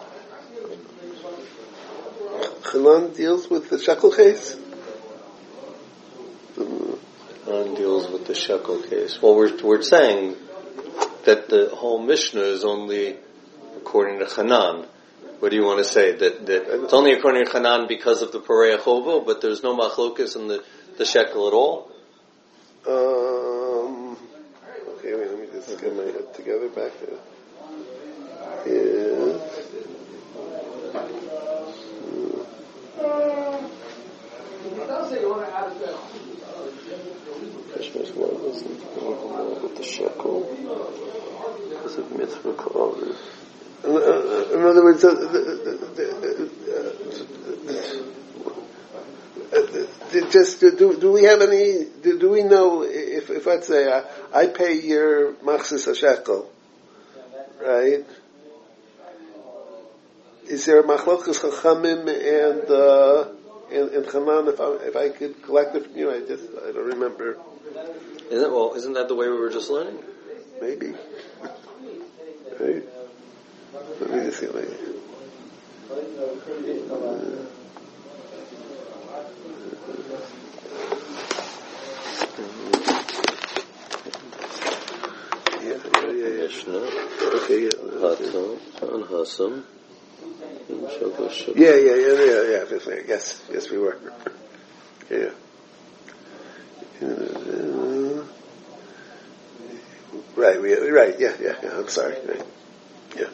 Hanan deals with the shekel case? Hanan deals with the shekel case. Well, we're we're saying that the whole Mishnah is only according to Hanan. What do you want to say? That that it's only according to Hanan because of the Parei Chovo, but there's no machlokas in the, the shekel at all? Um, okay, wait, let me just get my head together back there. Yes. Krishna's one wasn't with the shekel because of mitzvah ka'aviv. In other words, uh, the, the, the, the, just do do we have any? Do, do we know if if let's say I, I pay your machzis a shekel, right? Is there a machlokas chachamim and uh, and, and Hanan if I if I could collect it from you? I just I don't remember. Isn't well? Isn't that the way we were just learning? Maybe. Right. Let me just see. Like, uh, yeah, yeah, yeah, yeah. Mishnah. Okay, yeah. Hatam, and Hasam. Yeah, yeah, yeah, yeah, yeah. Yes, yes, we were. Yeah. Uh, right, we, right, yeah, yeah, yeah. I'm sorry. Right. Yeah.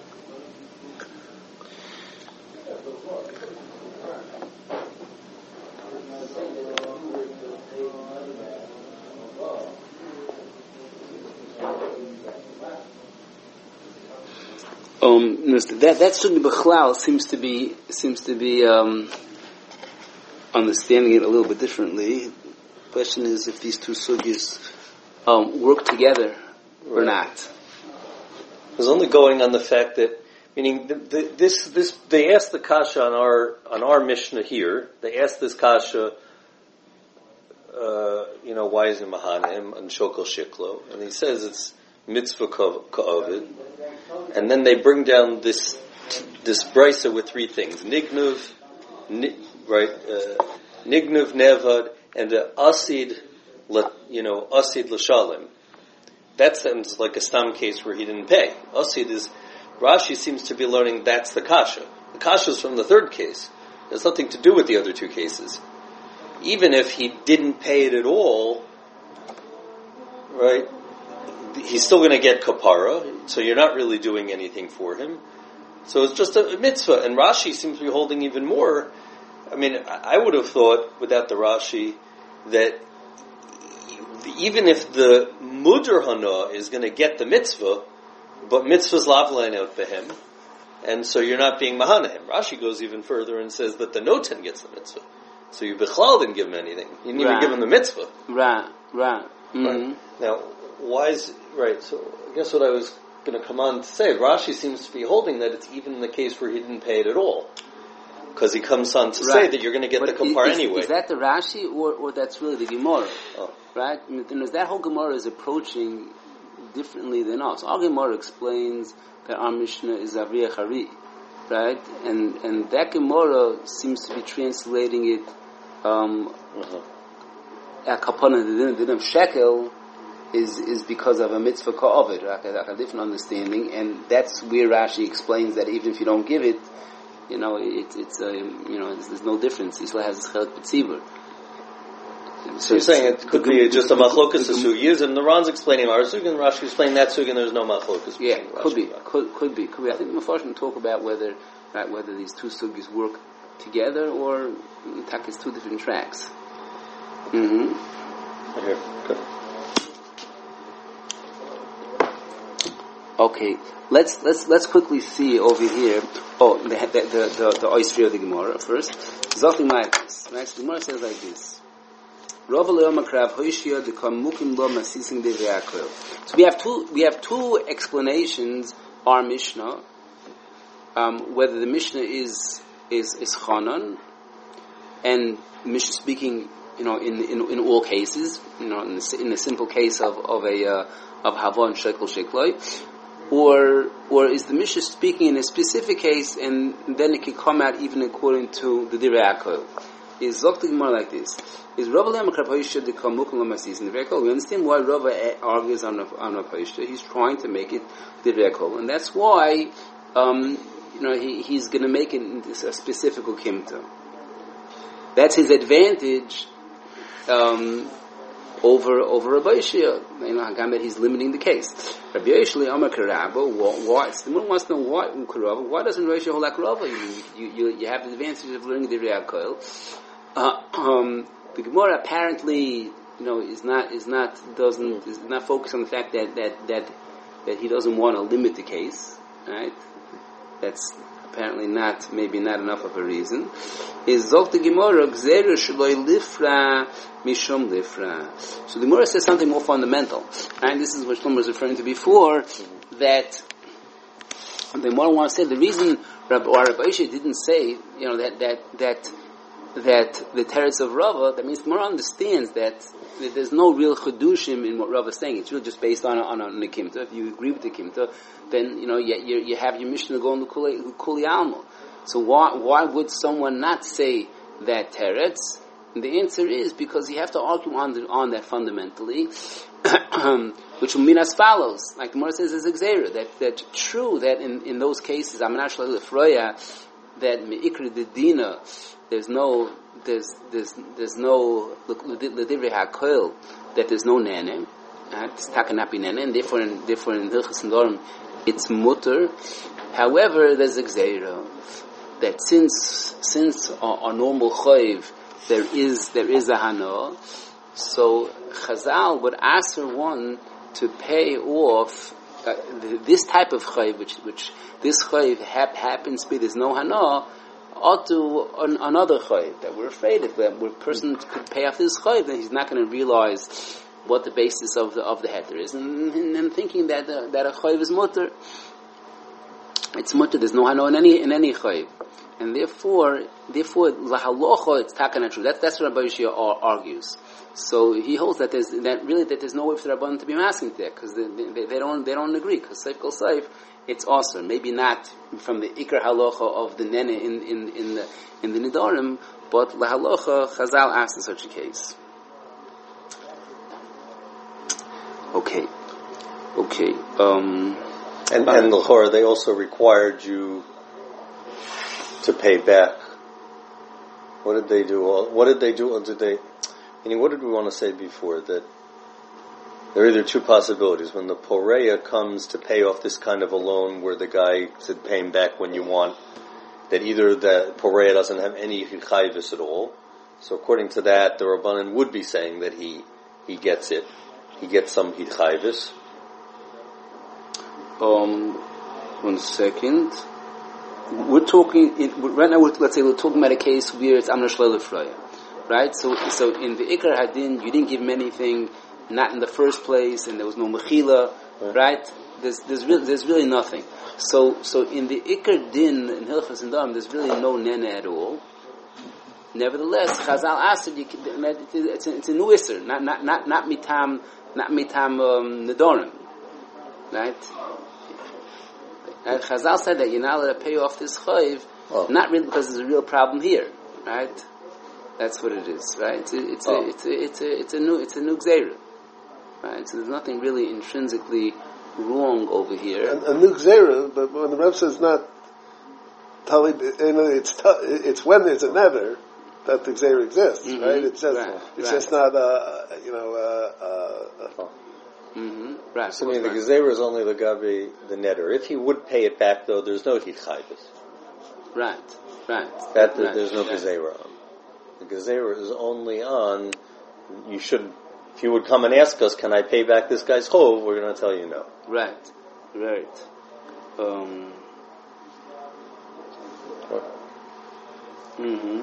Um, that that sugi b'chlal seems to be seems to be um, understanding it a little bit differently. The question is if these two sugis um, work together or not. It was only going on the fact that, meaning the, the, this this they asked the kasha on our on our Mishnah here. They asked this kasha, uh, you know, why is it mahanim and shokol shiklo? And he says it's mitzvah ka'avid. And then they bring down this this brisa with three things: nignuv, ni, right? Uh, nignuv nevad, and uh, asid, le, you know, asid l'shalim. That sounds like a stam case where he didn't pay. Asid is Rashi seems to be learning that's the kasha. The kasha is from the third case. It has nothing to do with the other two cases. Even if he didn't pay it at all, right? He's still going to get kapara, so you're not really doing anything for him. So it's just a mitzvah. And Rashi seems to be holding even more. I mean, I would have thought, without the Rashi, that even if the mudar hana is going to get the mitzvah, but mitzvah's lavlein out for him, and so you're not being mahana him. Rashi goes even further and says that the noten gets the mitzvah. So you bichlal didn't give him anything. You didn't right. even give him the mitzvah. Right, right. Mm-hmm. right. Now, why is, right, so I guess what I was going to come on to say, Rashi seems to be holding that it's even in the case where he didn't pay it at all. Because he comes on to right. say that you're going to get but the kapar is, anyway. Is that the Rashi, or, or that's really the Gemara? Oh. Right? I mean, that whole Gemara is approaching differently than us. Our Gemara explains that our Mishnah is Avriyah Hari, right? And and that Gemara seems to be translating it um, uh-huh. Kapana the din of shekel is is because of a mitzvah ka'ovid, right? A different understanding, and that's where Rashi explains that even if you don't give it, you know, it, it's a, you know, there's, there's no difference. He still has his chelik b'tzibur. So you're saying it could be just a machlokas sugiyas, and the Ran's explaining our sugya, and Rashi explaining that sugya, and there's no machlokas. Yeah, could be, could, could be, could be. I think the Mefarshim talk about whether, right, whether these two sugyas work together or tak is two different tracks. Mm-hmm. Here, good. Okay, let's let's let's quickly see over here. Oh, the the the the, the oyster of the Gemara first. Zochim Ma'akus. Next, the Gemara says like this. So we have two we have two explanations. Our Mishnah, um, whether the Mishnah is is is chanan, and Mishnah speaking, you know, in in in all cases, you know, in the, in the simple case of of a uh, of havon shekel shekloi, or or is the Mishnah speaking in a specific case, and then it can come out even according to the Divrei HaKol? Is Zok the Gemara like this? Is Rava Lemekar Paisha the Kamukul Lamasis in the Divrei HaKol? We understand why Rava argues on a, on a Paisha. He's trying to make it Divrei HaKol, and that's why um, you know he, he's going to make it a specific ukimta. That's his advantage um, over over Rabbi Yishia. You know, Hagam that he's limiting the case. Rabbi Yishia Amar Karabo. Why? The one wants to know why Karabo. Why doesn't Rabbi Yishia hold like Rava? You, you you you have the advantage of learning the Divrei HaKol. Uh, um, the Gemara apparently, you know, is not is not doesn't is not focused on the fact that that that that he doesn't want to limit the case, right? That's apparently not maybe not enough of a reason. Is Zok the Gemara Gzeira Shloi Lifra Mishum Lifra. So the Gemara says something more fundamental, and this is what Shlomo was referring to before, that the Gemara wants to say the reason Rabbi or Rabbi Yishia didn't say, you know, that that that. that the teretz of Rava, that means the Gemara understands that, that there's no real chedushim in what Rava is saying. It's really just based on on, on the kimta. If you agree with the kimta, then you know you, you, you have your Mishnah going to kuli almo. So why why would someone not say that teretz? And the answer is because you have to argue on the, on that fundamentally, which will mean as follows. Like the Gemara says, is exera that that true that in, in those cases, Amanash Lefroya, that meikra de dina. There's no, there's, there's, there's no, l'divrei HaKol, that there's no nene, it's takanapi nene, and therefore in, therefore in Hilchos Nedarim, it's mutter. However, there's a gzeira, that since, since our, our normal chayv, there is, there is a hana, so Chazal would ask one to pay off, uh, this type of chayv, which, which, this chayv hap, happens to be, there's no hana, or to an, another chayv, that we're afraid if that a person could pay off this chayv, then he's not going to realize what the basis of the of the heter is, and, and, and thinking that uh, that a chayv is mutter. It's mutter. There's no hano in any in any chayv, and therefore, therefore lahalocha it's takana true. That's that's what Rabbi Yishia argues. So he holds that there's that really that there's no way for the Rabbanan to be masking there because they, they, they don't they don't agree because seif kol seif. It's also maybe not from the ikar halacha of the nene in in in the in the nidarim, but lahalocha Chazal asked in such a case. Okay, okay, um, and uh, and l'chora they also required you to pay back. What did they do? What did they do? Or did they? I mean, what did we want to say before that? There are either two possibilities. When the poreya comes to pay off this kind of a loan where the guy said pay him back when you want, that either the poreya doesn't have any chayvis at all. So according to that, the Rabbanan would be saying that he he gets it. He gets some chayvis. Um, one second. We're talking, in, right now, we're, let's say we're talking about a case where it's Amr Shloile Freya. Right? So, so in the Ikar Hadin, you didn't give him anything, not in the first place, and there was no mechila, right? right? There's, there's really, there's really nothing. So, so in the Ikar Din in Hilchos Nedarim, there's really no nene at all. Nevertheless, Chazal asked you, it's a, it's a new iser, not, not, not, not mitam, not mitam, um, Nedarim. Right? And Chazal said that you're not allowed to pay off this chayv, oh. not really because there's a real problem here, right? That's what it is, right? It's a, it's, oh. a, it's, a, it's a it's a new it's a new gzeira, right? So there's nothing really intrinsically wrong over here. A, a new gzeira, but when the Rebbe says not, it's it's when there's a nether that the gzeira exists, mm-hmm. right? It's just right. it's right. just not uh, you know. Uh, uh, oh. Mm-hmm. Right. So I mean, the gzeira is only the gabi the netter. If he would pay it back, though, there's no hitchayvus. Right. Right. That right. there's no right. gzeira on. The gzeira is only on. You should. If you would come and ask us, can I pay back this guy's chov? We're going to tell you no. Right. Right. Um. Mm-hmm.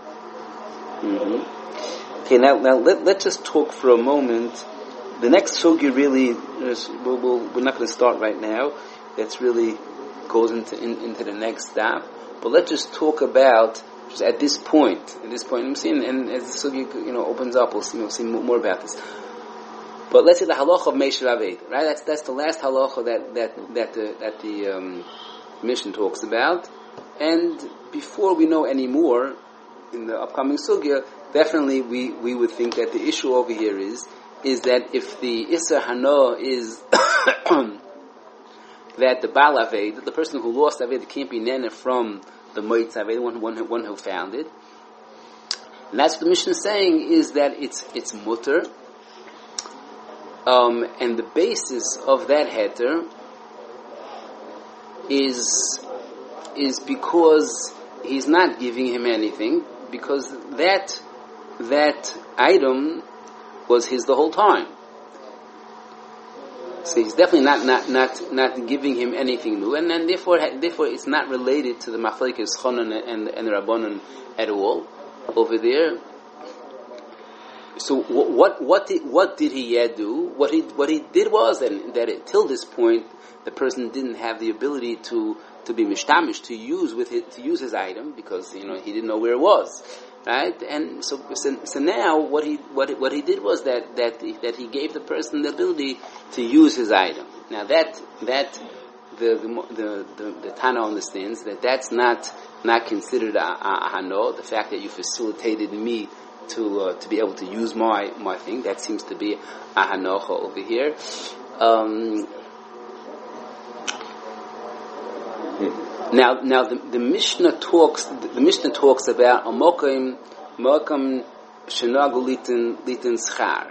Mm-hmm. Okay. Now, now let let's just talk for a moment. The next sugya really, is, we'll, we'll, we're not going to start right now. That's really goes into in, into the next step. But let's just talk about just at this point. At this point, I'm seeing, and as the sugya, you know, opens up, we'll see, we'll see more about this. But let's say the halacha of Meisher Aved, right? That's that's the last halacha that that that the that the um, mission talks about. And before we know any more in the upcoming sugya, definitely we, we would think that the issue over here is is that if the Isser Hano is that the Baal Aved, the person who lost Aved, can't be nene from the Moitz Aved, one, one, one who found it. And that's what the Mishnah is saying, is that it's it's mutter. Um, and the basis of that heter is is because he's not giving him anything, because that that item was his the whole time. So he's definitely not not not, not giving him anything new, and then therefore therefore it's not related to the machlekes Chonon and and the Rabbanon at all over there. So what what what did, what did he yet do? What he what he did was that that it, till this point the person didn't have the ability to to be mishtamish, to use with it, to use his item, because you know he didn't know where it was, right? And so so, so now what he what what he did was that that he, that he gave the person the ability to use his item. Now that that the the the, the, the Tana understands that that's not not considered a, a, a hano. The fact that you facilitated me to uh, to be able to use my my thing, that seems to be a hanocha over here. Um, Now, now the, the Mishnah talks. The, the Mishnah talks about a mokim, mokim shenagu litin litin schar.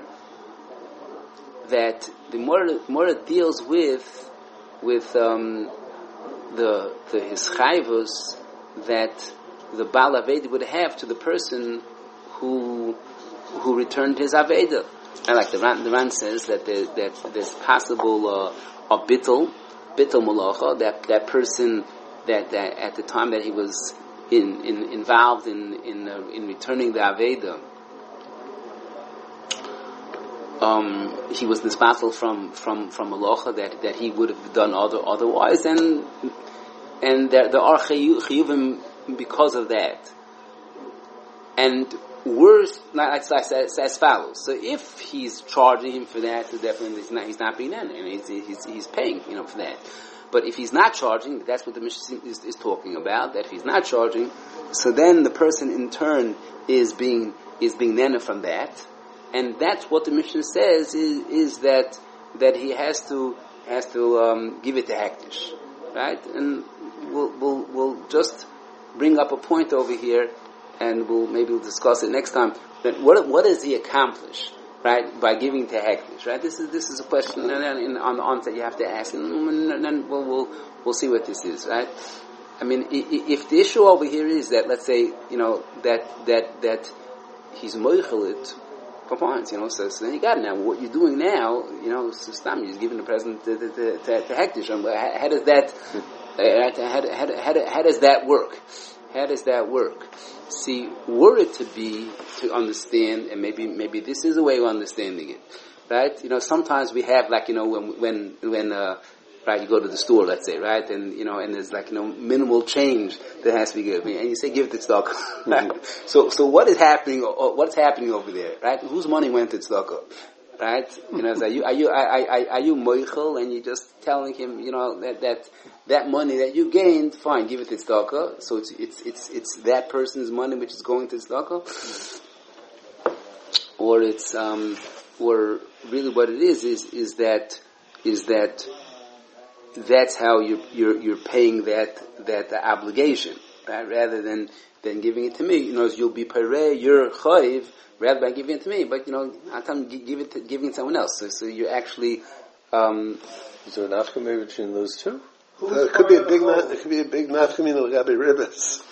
That the more more it deals with with um, the the hischayvus that the Baal Aveda would have to the person who who returned his Aveda. And like the Ran, the Ran says that there, that there's possible uh, a bittul bittul malacha, that that person. That, that at the time that he was in, in involved in in, uh, in returning the Aveda, um, he was responsible from from from Malacha that, that he would have done other otherwise, and and there, there are chiyuvim because of that. And worse, like I said, as follows. So if he's charging him for that, definitely he's not he's not being in, and he's, he's he's paying, you know, for that. But if he's not charging, that's what the Mishnah is, is talking about. That if he's not charging, so then the person in turn is being is being nena from that, and that's what the Mishnah says is is that that he has to has to um, give it to Hektish, right? And we'll we'll we'll just bring up a point over here, and we'll maybe we'll discuss it next time. That what what does he accomplish? Right, by giving to Hektish, right? This is this is a question, and then in, on the onset you have to ask, and then we'll we'll we'll see what this is, right? I mean, if the issue over here is that, let's say, you know, that that that he's moichelit compliance, you know, so, so then you got it now. What you're doing now, you know, so stop me, he's giving the present to, to, to, to Hektish. How, how does that how, how, how, how does that work? How does that work? See, were it to be to understand, and maybe maybe this is a way of understanding it, right? You know, sometimes we have like you know when when when uh, right you go to the store, let's say, right, and you know, and there's like you know minimal change that has to be given, and you say give it to tzedakah. Right? Mm-hmm. So so what is happening? Or what's happening over there, right? Whose money went to tzedakah? Right? You know, so are you are you are, are, are you moichel, and you're just telling him, you know, that that that money that you gained, fine, give it to tzedakah. So it's it's it's it's that person's money which is going to tzedakah, or it's um, or really what it is is is that is that that's how you're you're you're paying that that obligation, right? Rather than than giving it to me, you know, you'll be parei, you're chayiv. Rather than giving it to me, but you know, I'm telling you, give it to, giving it to someone else. So, so you're actually. Um, Is there an nafkamina between those two? Uh, it could be a big. Na- it could be a big nafkamina with gabi ribbons.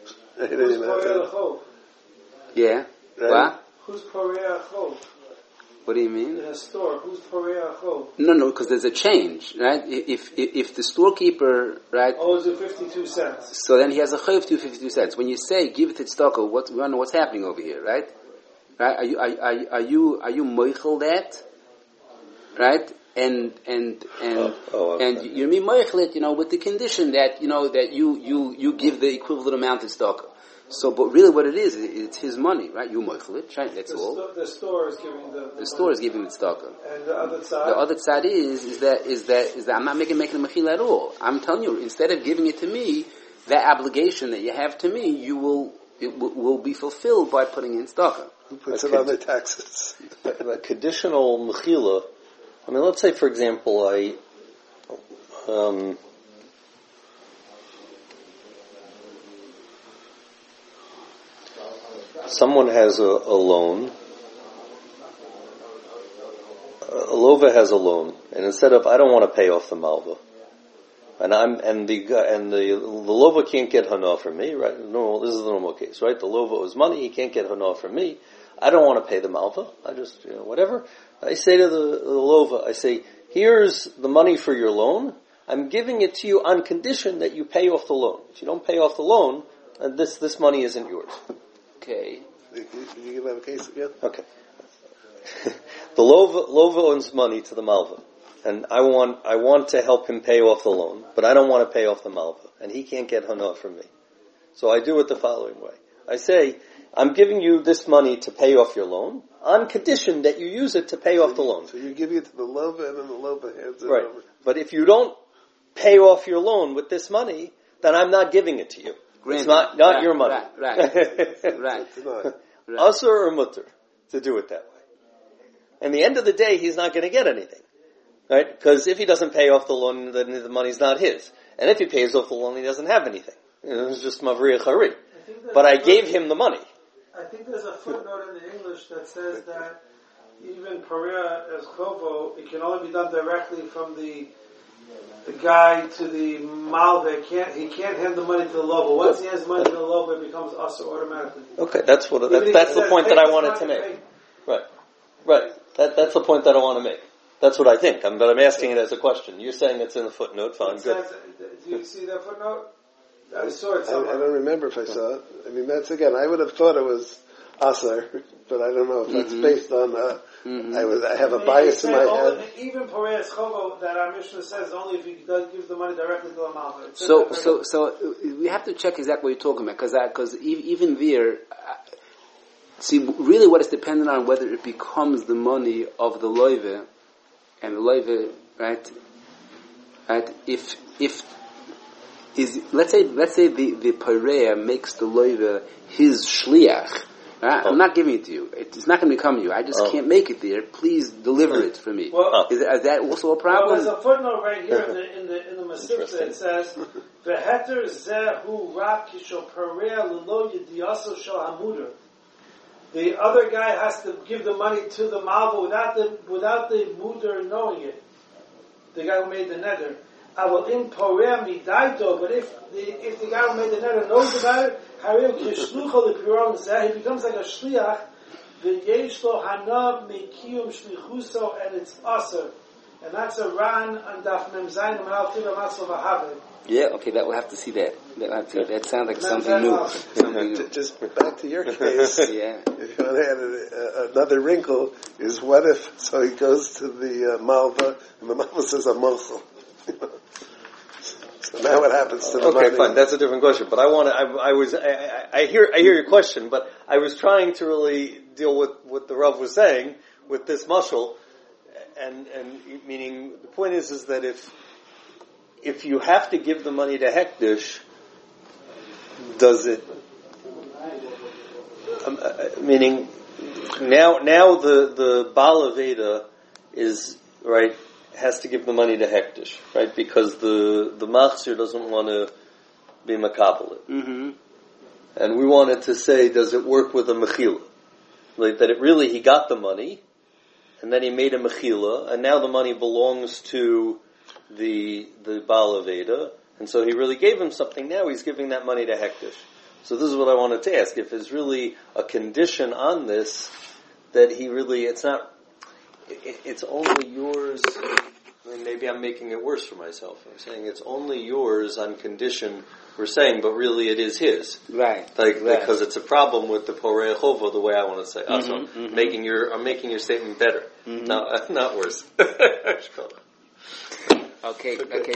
Yeah. Right? What? Who's Poreach Chov? What do you mean? In a store, who's Poreach Chov? No, no, because there's a change, right? If, if if the storekeeper, right? owes you fifty-two cents. So then he has a chayv to fifty-two cents. When you say give it to tzedakah, what we want to know what's happening over here, right? Right? Are you are, are, are you are you moichel that? Right? and and and oh, oh, okay. and you're moichlet, you know, with the condition that you know that you you you give the equivalent amount of stock. So, but really, what it is, it's his money, right? You moichlet, right? That's the all. Sto- the store is giving the. The, the store is giving the stock. And the other side. The other side is is that is that is that I'm not making making a mechila at all. I'm telling you, instead of giving it to me, that obligation that you have to me, you will it will, will be fulfilled by putting in stock. Who puts A it on con- their taxes? A conditional mechila. I mean, let's say, for example, I, um, someone has a, a loan. A lova has a loan, and instead of I don't want to pay off the malva, and I'm and the and the the lova can't get hana from me, right? No, this is the normal case, right? The lova owes money, he can't get hana from me. I don't want to pay the malva. I just, you know, whatever. I say to the, the lova, I say, here's the money for your loan. I'm giving it to you on condition that you pay off the loan. If you don't pay off the loan, uh, this this money isn't yours. Okay. Can you give that a case again? Okay. The lova, lova owns money to the malva, and I want I want to help him pay off the loan, but I don't want to pay off the malva, and he can't get hana from me. So I do it the following way. I say, I'm giving you this money to pay off your loan on condition that you use it to pay off the loan. So you're giving it to the lova, and then the lova hands it Right. over. But if you don't pay off your loan with this money, then I'm not giving it to you. Granted. It's not not Right, your money. right, right. Right. It's not. Right. Asur or mutter to do it that way. And the end of the day, he's not going to get anything, right? Because if he doesn't pay off the loan, then the money's not his. And if he pays off the loan, he doesn't have anything. You know, it's just mavriya chari. But I gave him the money. I think there's a footnote in the English that says that even paria as chovo, it can only be done directly from the the guy to the malva. Can't he can't hand the money to the loba. Once he has money to the loba, it becomes usher automatically. Okay, that's what that's, Even if that's he the says, point "Take that I this wanted money, to make. pay." Right, right. That that's the point that I want to make. That's what I think. I'm, but I'm asking it as a question. You're saying it's in the footnote. Fine, It good. says, do you see that footnote? I saw it I, I somewhere. don't remember if I saw it. I mean, that's again. I would have thought it was asar, but I don't know if that's Mm-hmm. based on. Uh, Mm-hmm. I was. I have a It bias in my said only- head. Even paria chovo that our Mishnah says only if he does gives the money directly to the malva. It says So, that so, so we have to check exactly what you're talking about, because because even there, uh, see, really, what is dependent on whether it becomes the money of the loive, and the loive, right? Right? If if is let's say let's say the the pareya makes the loive his shliach. Right? Oh. I'm not giving it to you. It's not going to become you. I just Oh. can't make it there. Please deliver it for me. Well, Is, is that also a Well, problem? there's a footnote right here in the in the in the Masifta. It says, "Veheter zehu rak kishol pareya lelo yediyaso shel hamuder." The other guy has to give the money to the malva without the without the muder knowing it. The guy who made the neder. Aval in pareya midaito. But if the if the guy who made the neder knows about it, haril kishlucha lepiron zeh, he becomes like a shliach. V'yesh lo hanav mekiyum shlichuso, and it's aser. And that's a ran on daf mem zayin amal tiva matzov ahavim. Yeah, okay, that we'll have to see that. That, have to, that sounds like something new. Something J- new. Just back to your case. Yeah. If you want to add a, a, another wrinkle, is what if? So he goes to the uh, malva, and the malva says a mochel. So now what happens to the Okay, money? fine. That's a different question. But I want to. I, I was. I, I, I hear. I hear your question. But I was trying to really deal with what the Rav was saying with this mashal, and and meaning the point is is that if if you have to give the money to Hekdesh, does it? Um, uh, meaning now now the the Baal Aveda is right. Has to give the money to Hekdesh, right? Because the the Machzir doesn't want to be makabel it. Mm-hmm. And we wanted to say, does it work with a mechila? Like that it really, he got the money, and then he made a mechila, and now the money belongs to the the Baal Aveda, and so he really gave him something, now he's giving that money to Hekdesh. So this is what I wanted to ask, if there's really a condition on this, that he really, it's not, it, it's only yours I mean, maybe I'm making it worse for myself. I'm saying it's only yours on condition, we're saying, but really it is his. Right. Like, right. because it's a problem with the Porei Chovo, the way I want to say. Mm-hmm, so mm-hmm. making your, I'm making your statement better. Mm-hmm. No, not worse. Okay, okay.